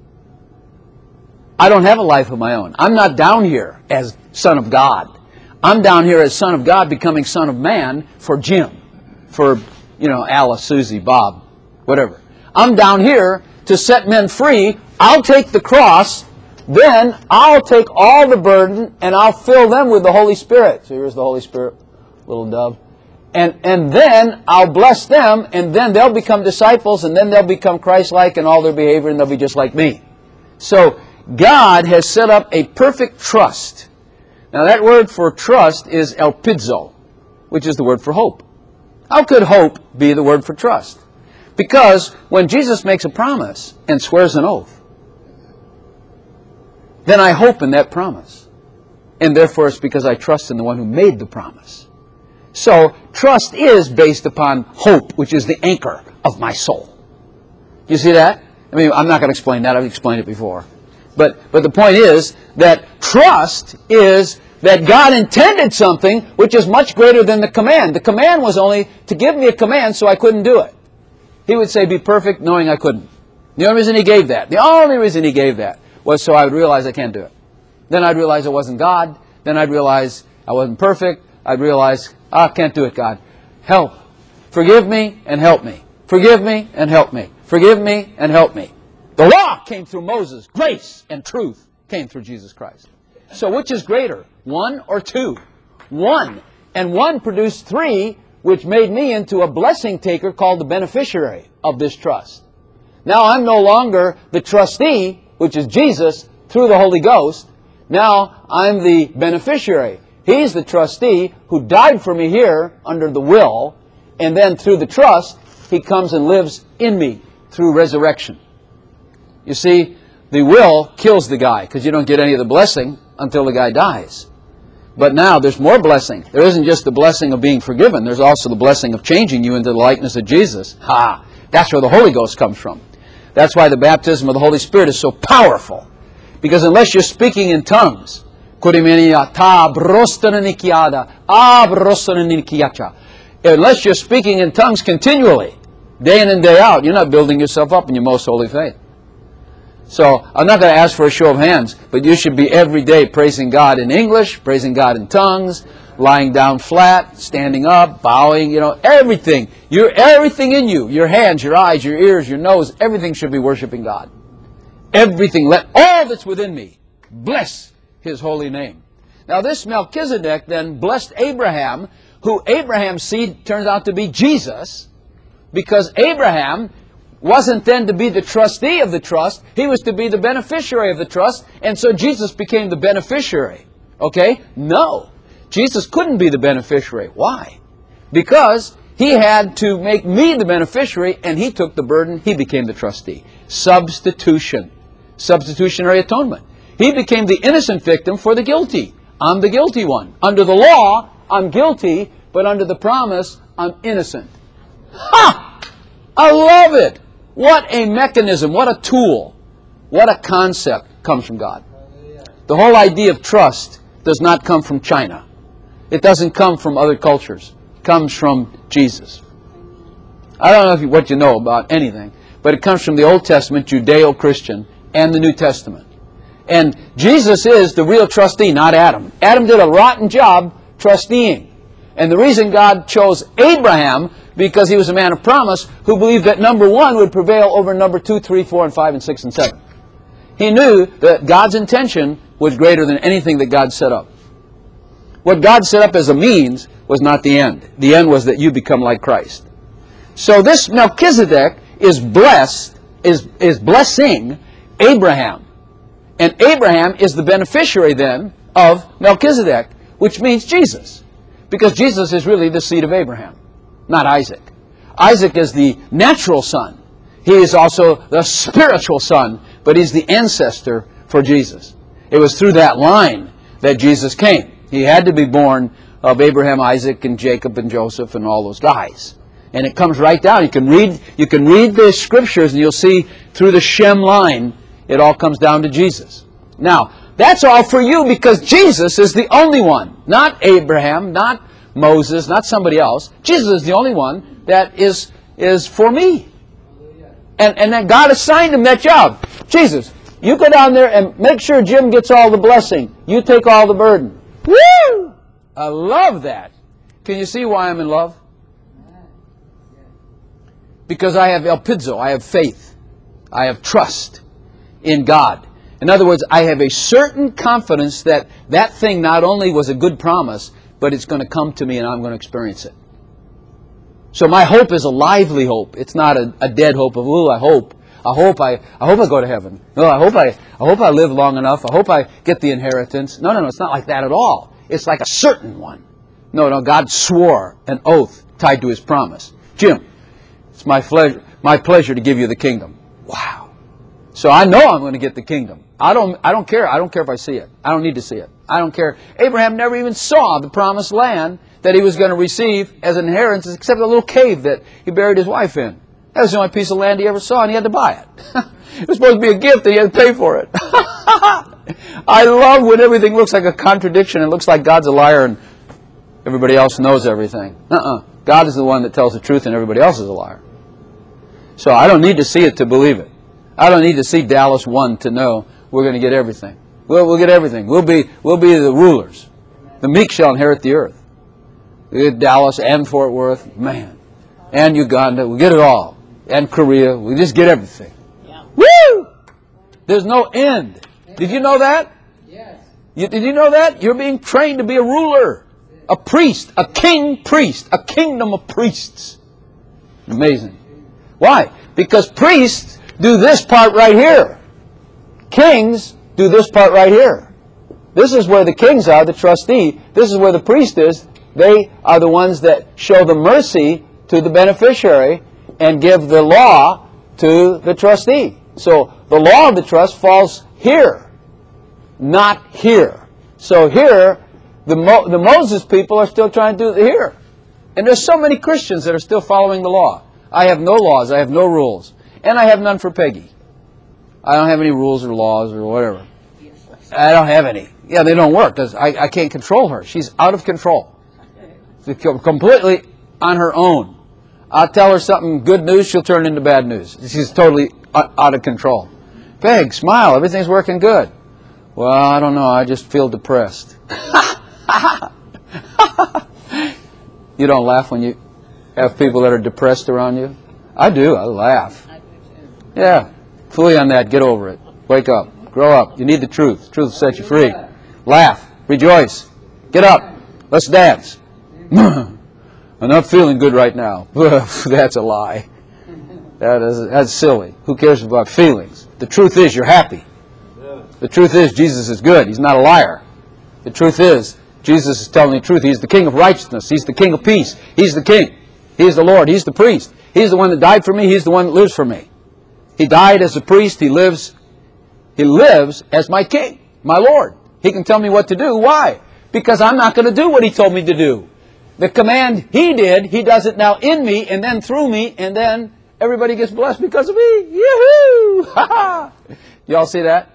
I don't have a life of my own. I'm not down here as Son of God. I'm down here as Son of God becoming Son of Man for Jim. For, Alice, Susie, Bob, whatever. I'm down here to set men free. I'll take the cross. Then I'll take all the burden and I'll fill them with the Holy Spirit. So here's the Holy Spirit, little dove. And then I'll bless them, and then they'll become disciples, and then they'll become Christ-like in all their behavior, and they'll be just like me. So God has set up a perfect trust. Now that word for trust is elpizo, which is the word for hope. How could hope be the word for trust? Because when Jesus makes a promise and swears an oath, then I hope in that promise. And therefore it's because I trust in the one who made the promise. So trust is based upon hope, which is the anchor of my soul. You see that? I mean, I'm not going to explain that. I've explained it before. But the point is that trust is that God intended something which is much greater than the command. The command was only to give me a command so I couldn't do it. He would say, be perfect, knowing I couldn't. The only reason He gave that, was so I would realize I can't do it. Then I'd realize I wasn't God. Then I'd realize I wasn't perfect. I'd realize, I can't do it, God. Help. Forgive me and help me. Forgive me and help me. Forgive me and help me. The law came through Moses. Grace and truth came through Jesus Christ. So which is greater, 1 or 2? 1. And 1 produced 3, which made me into a blessing taker called the beneficiary of this trust. Now I'm no longer the trustee, which is Jesus, through the Holy Ghost. Now I'm the beneficiary. He's the trustee who died for me here under the will, and then through the trust, He comes and lives in me through resurrection. You see, the will kills the guy because you don't get any of the blessing until the guy dies. But now there's more blessing. There isn't just the blessing of being forgiven. There's also the blessing of changing you into the likeness of Jesus. That's where the Holy Ghost comes from. That's why the baptism of the Holy Spirit is so powerful. Because unless you're speaking in tongues, unless you're speaking in tongues continually, day in and day out, you're not building yourself up in your most holy faith. So I'm not going to ask for a show of hands, but you should be every day praising God in English, praising God in tongues, lying down flat, standing up, bowing, you know, everything. Everything in you, your hands, your eyes, your ears, your nose, everything should be worshiping God. Everything, let all that's within me bless His holy name. Now this Melchizedek then blessed Abraham, who Abraham's seed turns out to be Jesus, because Abraham wasn't then to be the trustee of the trust, he was to be the beneficiary of the trust, and so Jesus became the beneficiary. Okay? No. Jesus couldn't be the beneficiary. Why? Because He had to make me the beneficiary, and He took the burden, He became the trustee. Substitution. Substitutionary atonement. He became the innocent victim for the guilty. I'm the guilty one. Under the law, I'm guilty, but under the promise, I'm innocent. Ha! I love it! What a mechanism, what a tool, what a concept comes from God. The whole idea of trust does not come from China. It doesn't come from other cultures. It comes from Jesus. I don't know what you know about anything, but it comes from the Old Testament, Judeo-Christian, and the New Testament. And Jesus is the real trustee, not Adam. Adam did a rotten job trusteeing. And the reason God chose Abraham, because he was a man of promise, who believed that number 1 would prevail over number 2, 3, 4, and 5, and 6, and 7. He knew that God's intention was greater than anything that God set up. What God set up as a means was not the end. The end was that you become like Christ. So this Melchizedek is blessing Abraham. And Abraham is the beneficiary then of Melchizedek, which means Jesus. Because Jesus is really the seed of Abraham, not Isaac. Isaac is the natural son. He is also the spiritual son, but he's the ancestor for Jesus. It was through that line that Jesus came. He had to be born of Abraham, Isaac, and Jacob, and Joseph, and all those guys. And it comes right down. You can read the Scriptures, and you'll see through the Shem line, it all comes down to Jesus. Now, that's all for you because Jesus is the only one. Not Abraham, not Moses, not somebody else. Jesus is the only one that is for me. And then God assigned him that job. Jesus, you go down there and make sure Jim gets all the blessing. You take all the burden. Woo! I love that. Can you see why I'm in love? Because I have elpizo, I have faith. I have trust in God. In other words, I have a certain confidence that that thing not only was a good promise, but it's going to come to me and I'm going to experience it. So my hope is a lively hope. It's not a dead hope of, ooh, I hope I go to heaven. No, I hope I live long enough. I hope I get the inheritance. No, it's not like that at all. It's like a certain one. No, God swore an oath tied to His promise. Jim, it's my pleasure to give you the kingdom. Wow. So I know I'm going to get the kingdom. I don't care. I don't care if I see it. I don't need to see it. I don't care. Abraham never even saw the promised land that he was going to receive as an inheritance, except a little cave that he buried his wife in. That was the only piece of land he ever saw, and he had to buy it. It was supposed to be a gift, and he had to pay for it. I love when everything looks like a contradiction and looks like God's a liar and everybody else knows everything. God is the one that tells the truth and everybody else is a liar. So I don't need to see it to believe it. I don't need to see Dallas 1 to know we're going to get everything. We'll get everything. We'll be the rulers. The meek shall inherit the earth. We get Dallas and Fort Worth, man, and Uganda. We get it all. And Korea. We just get everything. Yeah. Woo! There's no end. Did you know that? Yes. Did you know that? You're being trained to be a ruler. A priest. A king priest. A kingdom of priests. Amazing. Why? Because priests do this part right here. Kings do this part right here. This is where the kings are, the trustee. This is where the priest is. They are the ones that show the mercy to the beneficiary and give the law to the trustee. So the law of the trust falls here, not here. So here, the Moses people are still trying to do it here. And there's so many Christians that are still following the law. I have no laws. I have no rules. And I have none for Peggy. I don't have any rules or laws or whatever. I don't have any. Yeah, they don't work because I can't control her. She's out of control. She's completely on her own. I'll tell her something good news, she'll turn into bad news. She's totally out of control. Peg, smile. Everything's working good. Well, I don't know. I just feel depressed. You don't laugh when you have people that are depressed around you? I do. I laugh. I do too. Yeah. Fool you on that. Get over it. Wake up. Grow up. You need the truth. Truth will set you free. Laugh. Rejoice. Get up. Let's dance. I'm not feeling good right now. That's a lie. That's silly. Who cares about feelings? The truth is you're happy. The truth is Jesus is good. He's not a liar. The truth is Jesus is telling the truth. He's the King of righteousness. He's the King of peace. He's the King. He's the Lord. He's the priest. He's the one that died for me. He's the one that lives for me. He died as a priest. He lives as my King, my Lord. He can tell me what to do. Why? Because I'm not going to do what He told me to do. The command He did, He does it now in me and then through me, and then everybody gets blessed because of me. Yoo-hoo! Ha-ha! Y'all see that?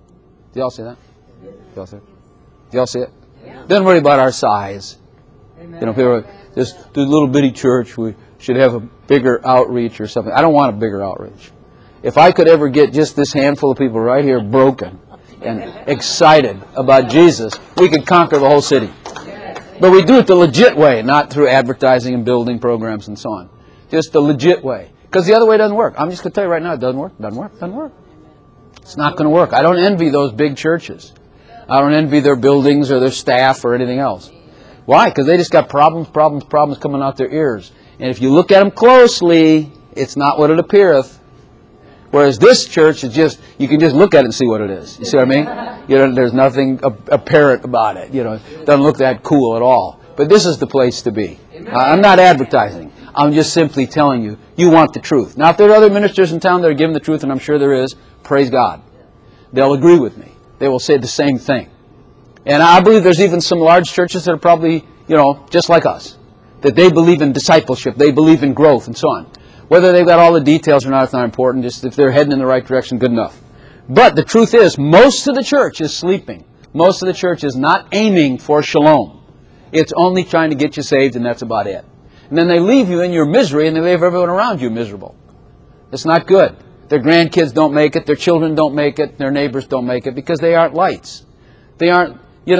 Do y'all see that? Do y'all see it? Do y'all see it? Yeah. Don't worry about our size. You know, people are, this little bitty church, we should have a bigger outreach or something. I don't want a bigger outreach. If I could ever get just this handful of people right here broken and excited about Jesus, we could conquer the whole city. But we do it the legit way, not through advertising and building programs and so on. Just the legit way. Because the other way doesn't work. I'm just going to tell you right now, it doesn't work. Doesn't work. Doesn't work. It's not going to work. I don't envy those big churches. I don't envy their buildings or their staff or anything else. Why? Because they just got problems coming out their ears. And if you look at them closely, it's not what it appeareth. Whereas this church is just, you can just look at it and see what it is. You see what I mean? You know, there's nothing apparent about it. You know, it doesn't look that cool at all. But this is the place to be. I'm not advertising. I'm just simply telling you, you want the truth. Now, if there are other ministers in town that are giving the truth, and I'm sure there is, praise God. They'll agree with me. They will say the same thing. And I believe there's even some large churches that are probably, you know, just like us. That they believe in discipleship. They believe in growth and so on. Whether they've got all the details or not, it's not important. Just if they're heading in the right direction, good enough. But the truth is, most of the church is sleeping. Most of the church is not aiming for shalom. It's only trying to get you saved, and that's about it. And then they leave you in your misery, and they leave everyone around you miserable. It's not good. Their grandkids don't make it. Their children don't make it. Their neighbors don't make it because they aren't lights. They aren't,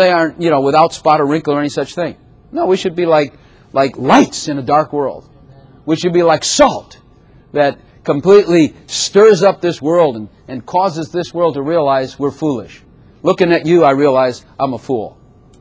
without spot or wrinkle or any such thing. No, we should be like lights in a dark world. We should be like salt that completely stirs up this world and causes this world to realize we're foolish. Looking at you, I realize I'm a fool.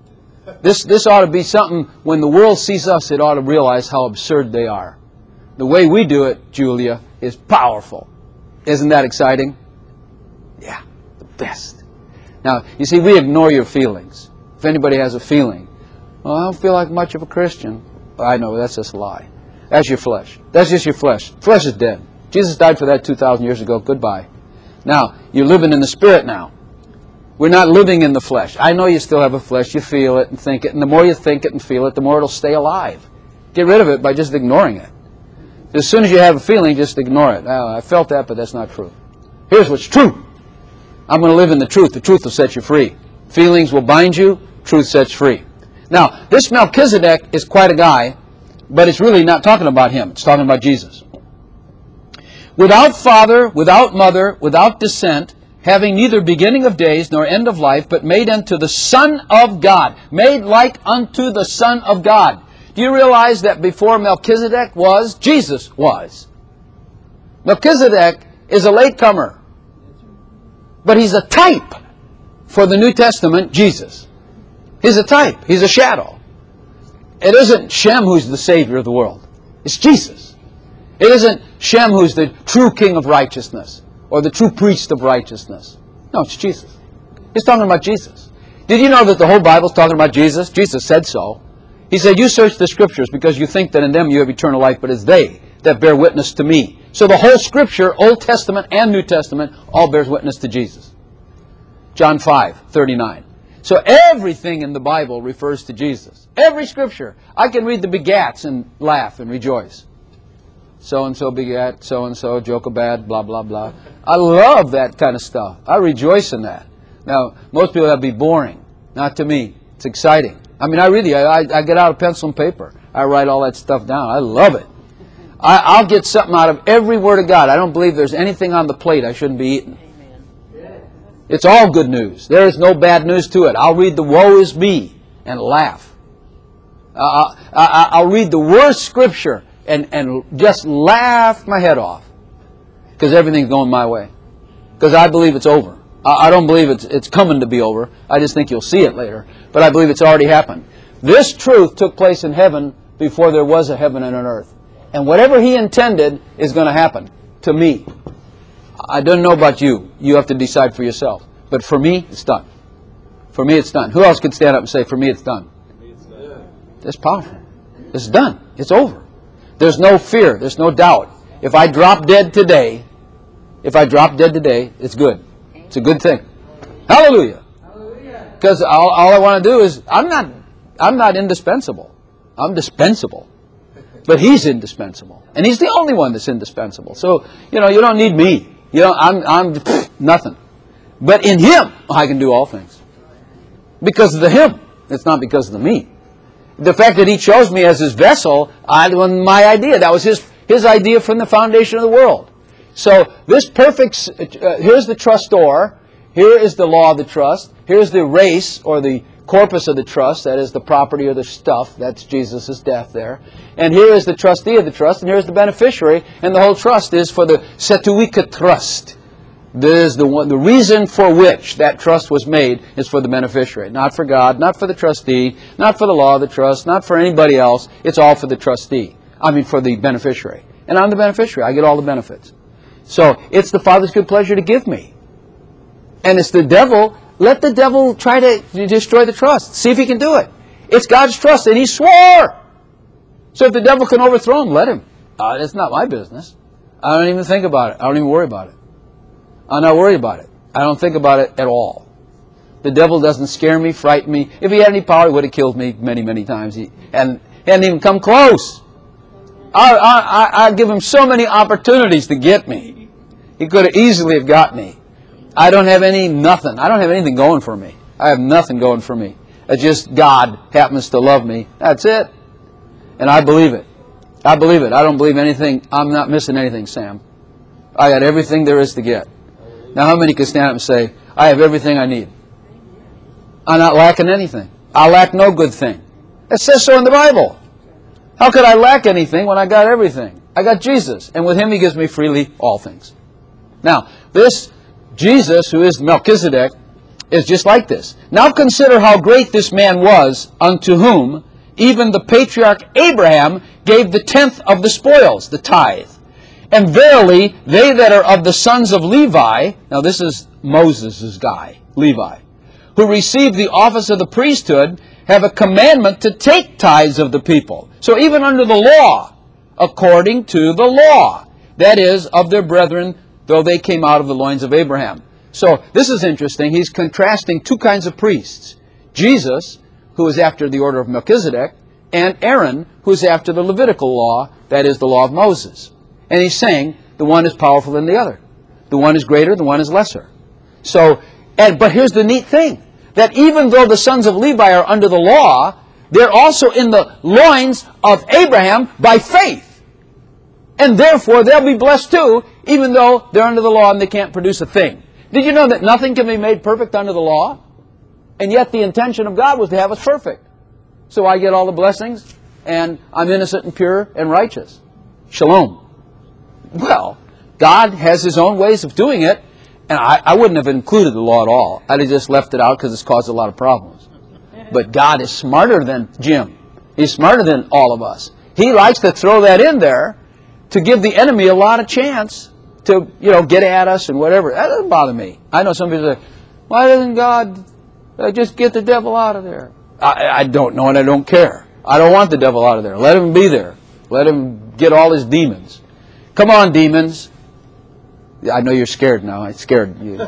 This ought to be something, when the world sees us, it ought to realize how absurd they are. The way we do it, Julia, is powerful. Isn't that exciting? Yeah, the best. Now, you see, we ignore your feelings. If anybody has a feeling, well, I don't feel like much of a Christian. I know, that's just a lie. That's your flesh. That's just your flesh. Flesh is dead. Jesus died for that 2,000 years ago. Goodbye. Now, you're living in the Spirit now. We're not living in the flesh. I know you still have a flesh. You feel it and think it. And the more you think it and feel it, the more it'll stay alive. Get rid of it by just ignoring it. As soon as you have a feeling, just ignore it. Oh, I felt that, but that's not true. Here's what's true. I'm going to live in the truth. The truth will set you free. Feelings will bind you. Truth sets free. Now, this Melchizedek is quite a guy, but it's really not talking about him. It's talking about Jesus. Without father, without mother, without descent, having neither beginning of days nor end of life, but made unto the Son of God. Made like unto the Son of God. Do you realize that before Melchizedek was, Jesus was? Melchizedek is a latecomer. But he's a type for the New Testament, Jesus. He's a type. He's a shadow. It isn't Shem who's the Savior of the world. It's Jesus. It isn't Shem who's the true King of righteousness or the true priest of righteousness. No, it's Jesus. He's talking about Jesus. Did you know that the whole Bible's talking about Jesus? Jesus said so. He said, you search the Scriptures because you think that in them you have eternal life, but it's they that bear witness to me. So the whole Scripture, Old Testament and New Testament, all bears witness to Jesus. John 5:39. So everything in the Bible refers to Jesus. Every Scripture. I can read the begats and laugh and rejoice. So-and-so begat, so-and-so, Jochebed, blah, blah, blah. I love that kind of stuff. I rejoice in that. Now, most people that'd be boring. Not to me. It's exciting. I mean, I get out a pencil and paper. I write all that stuff down. I love it. I'll get something out of every word of God. I don't believe there's anything on the plate I shouldn't be eating. It's all good news. There is no bad news to it. I'll read the woe is me and laugh. I'll read the worst scripture and just laugh my head off because everything's going my way. Because I believe it's over. I don't believe it's coming to be over. I just think you'll see it later. But I believe it's already happened. This truth took place in heaven before there was a heaven and an earth. And whatever He intended is going to happen to me. I don't know about you. You have to decide for yourself. But for me, it's done. For me, it's done. Who else could stand up and say, for me, it's done? It's powerful. It's done. It's over. There's no fear. There's no doubt. If I drop dead today, it's good. It's a good thing. Hallelujah. Because all I want to do is, I'm not indispensable. I'm dispensable. But He's indispensable. And He's the only one that's indispensable. So, you don't need me. I'm nothing. But in Him, I can do all things. Because of the Him. It's not because of the me. The fact that He chose me as His vessel, it wasn't my idea. That was His idea from the foundation of the world. So this perfect, here's the trustor, here is the law of the trust, here's the res, or the corpus of the trust, that is the property or the stuff, that's Jesus' death there. And here is the trustee of the trust, and here's the beneficiary, and the whole trust is for the setuica trust. This is the reason for which that trust was made is for the beneficiary. Not for God, not for the trustee, not for the law of the trust, not for anybody else. It's all for the trustee. For the beneficiary. And I'm the beneficiary. I get all the benefits. So, it's the Father's good pleasure to give me. And it's the devil. Let the devil try to destroy the trust. See if he can do it. It's God's trust, and He swore. So if the devil can overthrow him, let him. It's not my business. I don't even think about it. I don't even worry about it. I'm not worried about it. I don't think about it at all. The devil doesn't scare me, frighten me. If he had any power, he would have killed me many, many times. He hadn't even come close. I give him so many opportunities to get me. He could have easily have got me. I don't have nothing. I don't have anything going for me. I have nothing going for me. It's just God happens to love me. That's it. And I believe it. I believe it. I don't believe anything. I'm not missing anything, Sam. I got everything there is to get. Now, how many can stand up and say, I have everything I need? I'm not lacking anything. I lack no good thing. It says so in the Bible. How could I lack anything when I got everything? I got Jesus, and with Him He gives me freely all things. Now, this Jesus, who is Melchizedek, is just like this. Now consider how great this man was, unto whom even the patriarch Abraham gave the tenth of the spoils, the tithe. And verily, they that are of the sons of Levi, now this is Moses' guy, Levi, who received the office of the priesthood, have a commandment to take tithes of the people. So even under the law, according to the law, that is, of their brethren, though they came out of the loins of Abraham. So this is interesting. He's contrasting two kinds of priests. Jesus, who is after the order of Melchizedek, and Aaron, who is after the Levitical law, that is the law of Moses. And he's saying the one is powerful than the other. The one is greater, the one is lesser. So, but here's the neat thing, that even though the sons of Levi are under the law, they're also in the loins of Abraham by faith. And therefore, they'll be blessed too, even though they're under the law and they can't produce a thing. Did you know that nothing can be made perfect under the law? And yet the intention of God was to have us perfect. So I get all the blessings, and I'm innocent and pure and righteous. Shalom. Well, God has His own ways of doing it, and I wouldn't have included the law at all. I'd have just left it out because it's caused a lot of problems. But God is smarter than Jim. He's smarter than all of us. He likes to throw that in there to give the enemy a lot of chance to, get at us and whatever. That doesn't bother me. I know some people say, why doesn't God just get the devil out of there? I don't know, and I don't care. I don't want the devil out of there. Let him be there. Let him get all his demons. Come on, demons. I know you're scared now. I scared you.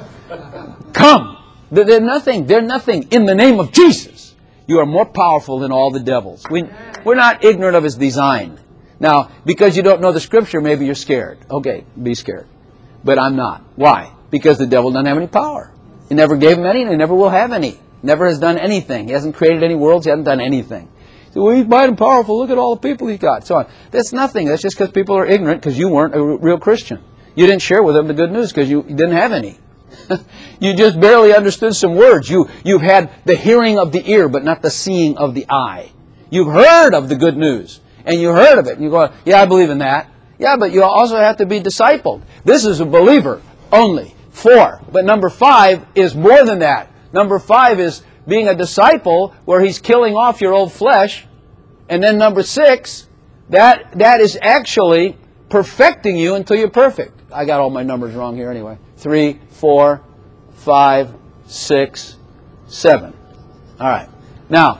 Come. They're nothing. They're nothing. In the name of Jesus, you are more powerful than all the devils. We're not ignorant of His design. Now, because you don't know the Scripture, maybe you're scared. Okay, be scared. But I'm not. Why? Because the devil doesn't have any power. He never gave him any, and he never will have any. Never has done anything. He hasn't created any worlds. He hasn't done anything. So, well, he's mighty and powerful. Look at all the people he's got. So on. That's nothing. That's just because people are ignorant because you weren't a real Christian. You didn't share with them the good news because you didn't have any. You just barely understood some words. You've had the hearing of the ear, but not the seeing of the eye. You've heard of the good news, and you heard of it, and you go, yeah, I believe in that. Yeah, but you also have to be discipled. This is a believer only. 4. But number 5 is more than that. Number 5 is being a disciple where he's killing off your old flesh. And then number 6, that is actually perfecting you until you're perfect. I got all my numbers wrong here anyway. 3, 4, 5, 6, 7. All right. Now,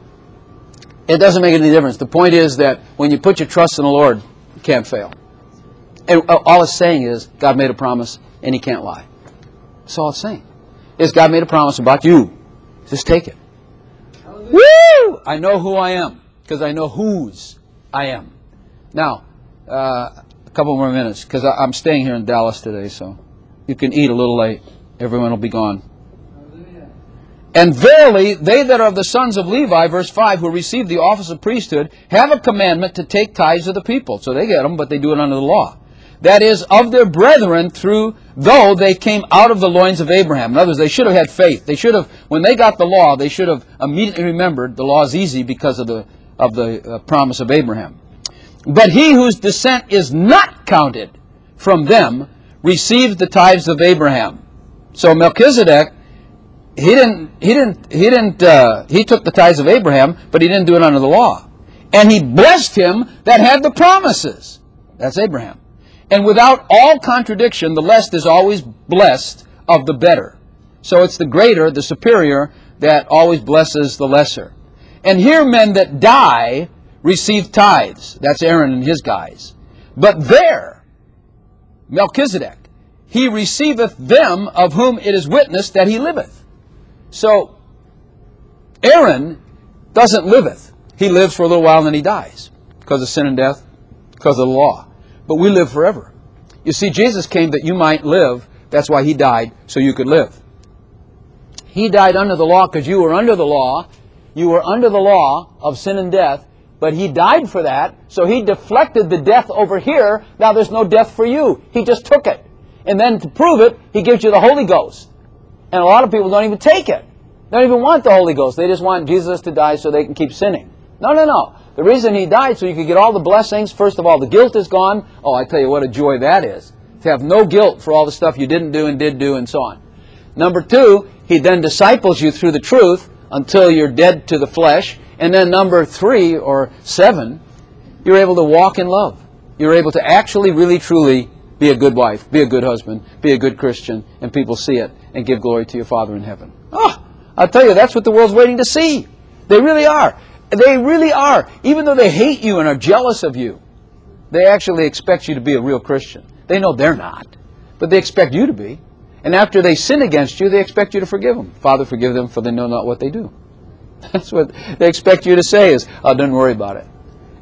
it doesn't make any difference. The point is that when you put your trust in the Lord, you can't fail. And all it's saying is God made a promise and He can't lie. That's all it's saying. Is God made a promise about you. Just take it. Woo! I know who I am because I know whose I am. Now, a couple more minutes because I'm staying here in Dallas today, so you can eat a little late. Everyone will be gone. And verily, they that are of the sons of Levi, verse 5, who receive the office of priesthood, have a commandment to take tithes of the people. So they get them, but they do it under the law. That is, of their brethren, though they came out of the loins of Abraham. In other words, they should have had faith. They should have, when they got the law, they should have immediately remembered the law is easy because of the promise of Abraham. But he whose descent is not counted from them received the tithes of Abraham. So Melchizedek, he took the tithes of Abraham, but he didn't do it under the law. And he blessed him that had the promises. That's Abraham. And without all contradiction, the less is always blessed of the better. So it's the greater, the superior, that always blesses the lesser. And here men that die receive tithes. That's Aaron and his guys. But there, Melchizedek, he receiveth them of whom it is witnessed that he liveth. So, Aaron doesn't liveth. He lives for a little while and then he dies. Because of sin and death, because of the law. But we live forever. You see, Jesus came that you might live. That's why He died, so you could live. He died under the law because you were under the law. You were under the law of sin and death. But He died for that, so He deflected the death over here. Now there's no death for you. He just took it. And then to prove it, He gives you the Holy Ghost. And a lot of people don't even take it. They don't even want the Holy Ghost. They just want Jesus to die so they can keep sinning. No, no, no. The reason He died, so you could get all the blessings. First of all, the guilt is gone. Oh, I tell you what a joy that is. To have no guilt for all the stuff you didn't do and did do and so on. Number 2, He then disciples you through the truth until you're dead to the flesh. And then number 3 or 7, you're able to walk in love. You're able to actually, really, truly be a good wife, be a good husband, be a good Christian, and people see it and give glory to your Father in heaven. Oh, I'll tell you, that's what the world's waiting to see. They really are. They really are. Even though they hate you and are jealous of you, they actually expect you to be a real Christian. They know they're not, but they expect you to be. And after they sin against you, they expect you to forgive them. Father, forgive them, for they know not what they do. That's what they expect you to say is, oh, don't worry about it.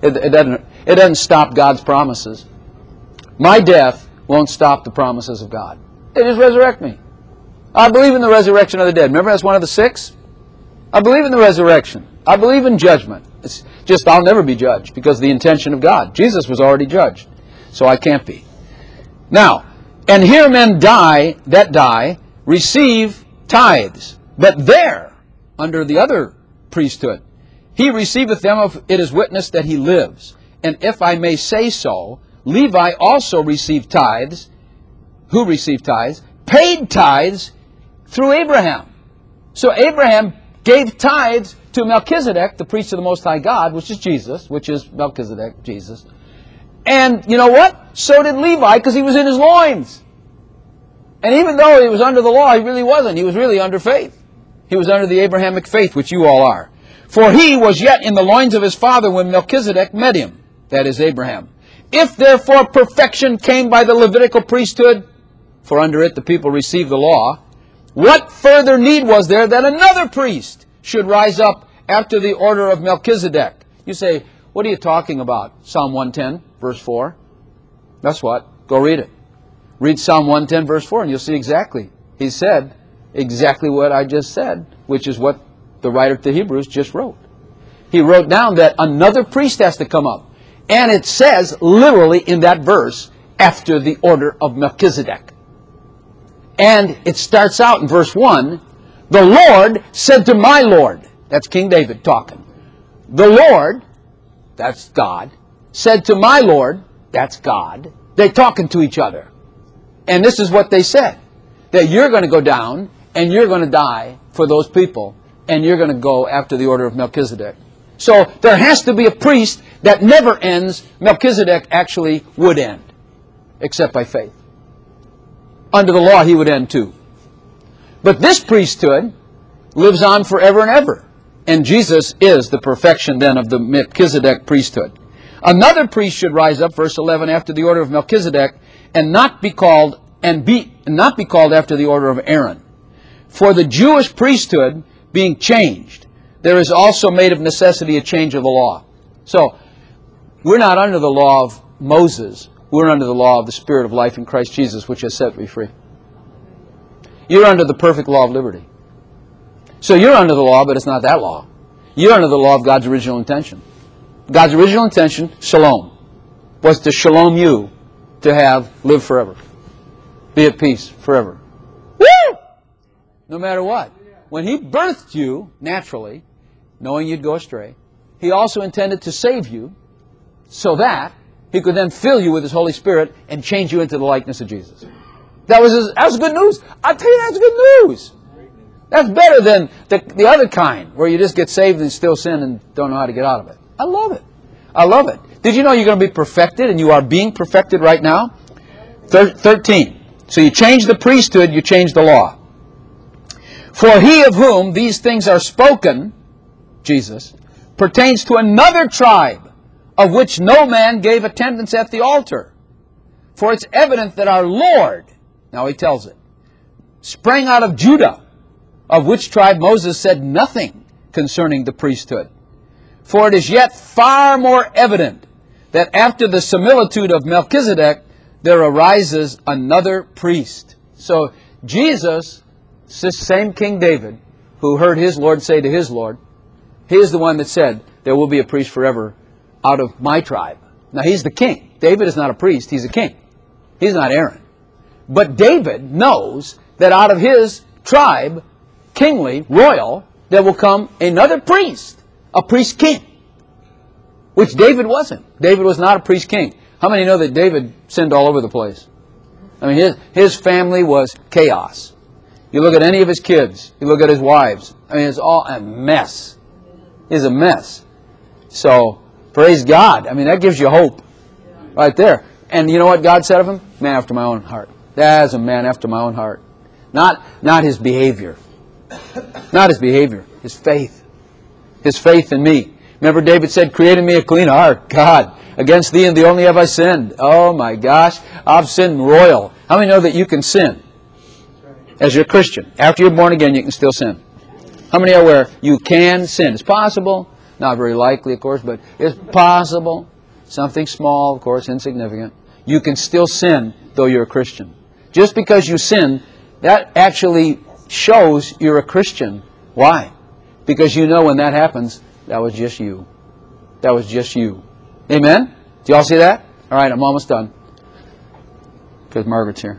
It doesn't stop God's promises. My death won't stop the promises of God. They just resurrect me. I believe in the resurrection of the dead. Remember, that's one of the 6? I believe in the resurrection. I believe in judgment. It's just I'll never be judged because of the intention of God. Jesus was already judged, so I can't be. Now, and here men that die, receive tithes. But there, under the other priesthood, he receiveth them of it is witnessed that he lives. And if I may say so, Levi also received tithes. Who received tithes? Paid tithes through Abraham. So Abraham gave tithes to Melchizedek, the priest of the Most High God, which is Jesus, which is Melchizedek, Jesus. And you know what? So did Levi, because he was in his loins. And even though he was under the law, he really wasn't. He was really under faith. He was under the Abrahamic faith, which you all are. For he was yet in the loins of his father when Melchizedek met him, that is Abraham. If therefore perfection came by the Levitical priesthood, for under it the people received the law, what further need was there that another priest should rise up after the order of Melchizedek? You say, what are you talking about? Psalm 110, verse 4. That's what. Go read it. Read Psalm 110, verse 4, and you'll see exactly. He said exactly what I just said, which is what the writer to Hebrews just wrote. He wrote down that another priest has to come up. And it says, literally in that verse, after the order of Melchizedek. And it starts out in verse 1, the Lord said to my Lord, that's King David talking, the Lord, that's God, said to my Lord, that's God. They're talking to each other. And this is what they said, that you're going to go down and you're going to die for those people, and you're going to go after the order of Melchizedek. So there has to be a priest that never ends. Melchizedek actually would end, except by faith. Under the law, he would end too. But this priesthood lives on forever and ever. And Jesus is the perfection then of the Melchizedek priesthood. Another priest should rise up, verse 11, after the order of Melchizedek, and not be called after the order of Aaron. For the Jewish priesthood being changed, there is also made of necessity a change of the law. So, we're not under the law of Moses. We're under the law of the Spirit of life in Christ Jesus, which has set me free. You're under the perfect law of liberty. So you're under the law, but it's not that law. You're under the law of God's original intention. God's original intention, shalom, was to shalom you, to live forever. Be at peace forever. Woo! No matter what. When He birthed you, naturally, knowing you'd go astray, He also intended to save you so that He could then fill you with His Holy Spirit and change you into the likeness of Jesus. That was good news. I tell you, that's good news. That's better than the other kind, where you just get saved and still sin and don't know how to get out of it. I love it. I love it. Did you know you're going to be perfected, and you are being perfected right now? 13. So you change the priesthood, you change the law. For He of whom these things are spoken, Jesus, pertains to another tribe, of which no man gave attendance at the altar. For it's evident that our Lord, now He tells it, sprang out of Judah, of which tribe Moses said nothing concerning the priesthood. For it is yet far more evident that after the similitude of Melchizedek, there arises another priest. So Jesus, this same King David, who heard his Lord say to his Lord, he is the one that said, there will be a priest forever out of my tribe. Now he's the king. David is not a priest, he's a king. He's not Aaron. But David knows that out of his tribe, kingly, royal, there will come another priest, a priest king, which David wasn't. David was not a priest king. How many know that David sinned all over the place? I mean, his family was chaos. You look at any of his kids, you look at his wives, I mean, it's all a mess. It's a mess. So, praise God. I mean, that gives you hope right there. And you know what God said of him? Man after my own heart. That's a man after my own heart. Not his behavior. Not his behavior. His faith. His faith in me. Remember David said, create in me a clean heart. God, against thee and thee only have I sinned. Oh my gosh, I've sinned royal. How many know that you can sin as you're a Christian? After you're born again, you can still sin. How many are aware you can sin? It's possible. Not very likely, of course, but it's possible. Something small, of course, insignificant. You can still sin, though you're a Christian. Just because you sin, that actually shows you're a Christian. Why? Because you know when that happens, that was just you. That was just you. Amen? Do y'all see that? All right, I'm almost done. Because Margaret's here.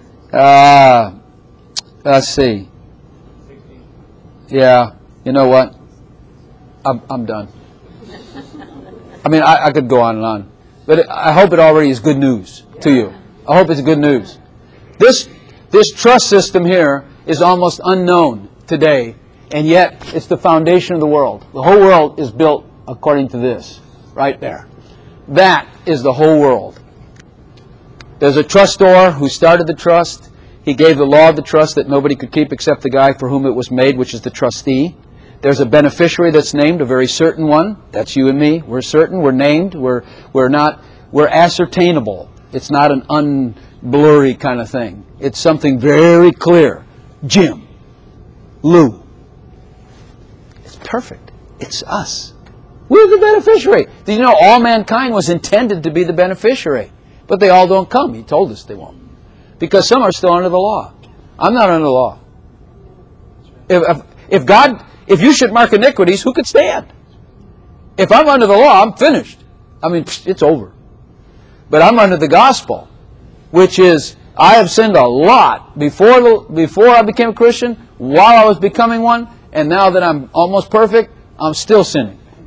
Let's see. Yeah, you know what? I'm done. I mean, I could go on and on. But I hope it already is good news to you. I hope it's good news. This trust system here is almost unknown today, and yet it's the foundation of the world. The whole world is built according to this, right there. That is the whole world. There's a trustor who started the trust. He gave the law of the trust that nobody could keep except the guy for whom it was made, which is the trustee. There's a beneficiary that's named, a very certain one. That's you and me. We're certain. We're named. We're ascertainable. It's not an unblurry kind of thing. It's something very clear. Jim. Lou. It's perfect. It's us. We're the beneficiary. Did you know all mankind was intended to be the beneficiary? But they all don't come. He told us they won't. Because some are still under the law. I'm not under the law. If you should mark iniquities, who could stand? If I'm under the law, I'm finished. I mean, it's over. But I'm under the gospel, which is, I have sinned a lot before I became a Christian, while I was becoming one, and now that I'm almost perfect, I'm still sinning.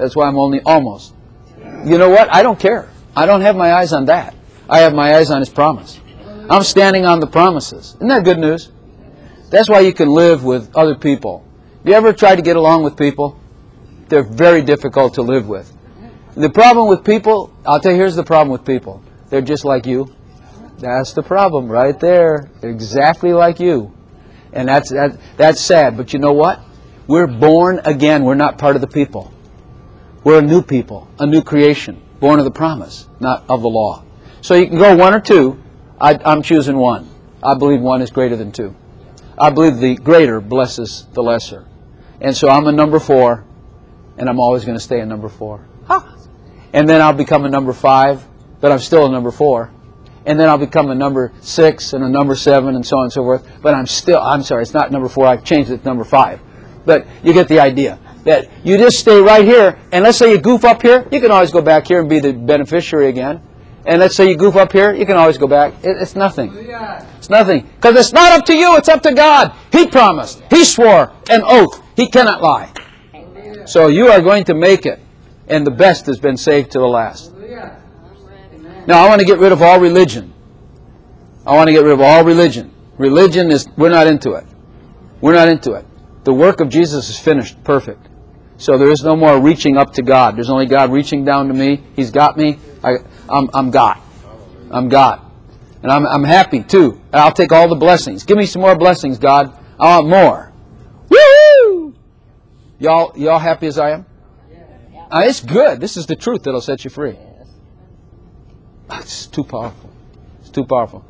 That's why I'm only almost. You know what? I don't care. I don't have my eyes on that. I have my eyes on His promise. I'm standing on the promises. Isn't that good news? That's why you can live with other people. You ever try to get along with people? They're very difficult to live with. The problem with people, I'll tell you, here's the problem with people. They're just like you. That's the problem right there. They're exactly like you. And that's sad. But you know what? We're born again. We're not part of the people. We're a new people, a new creation, born of the promise, not of the law. So you can go one or two. I'm choosing one. I believe one is greater than two. I believe the greater blesses the lesser. And so I'm a number 4, and I'm always going to stay a number 4. And then I'll become a number 5, but I'm still a number 4. And then I'll become a number 6 and a number 7 and so on and so forth. But I'm sorry, it's not number 4. I've changed it to number 5. But you get the idea. That you just stay right here, and let's say you goof up here, you can always go back here and be the beneficiary again. And let's say you goof up here, you can always go back. It's nothing. It's nothing. Because it's not up to you, it's up to God. He promised. He swore an oath. He cannot lie. So you are going to make it. And the best has been saved to the last. Now I want to get rid of all religion. I want to get rid of all religion. Religion is, we're not into it. We're not into it. The work of Jesus is finished, perfect. So there is no more reaching up to God. There's only God reaching down to me. He's got me. I'm God. I'm God. And I'm happy too. And I'll take all the blessings. Give me some more blessings, God. I want more. Woo! Y'all happy as I am? It's good. This is the truth that'll set you free. It's too powerful. It's too powerful.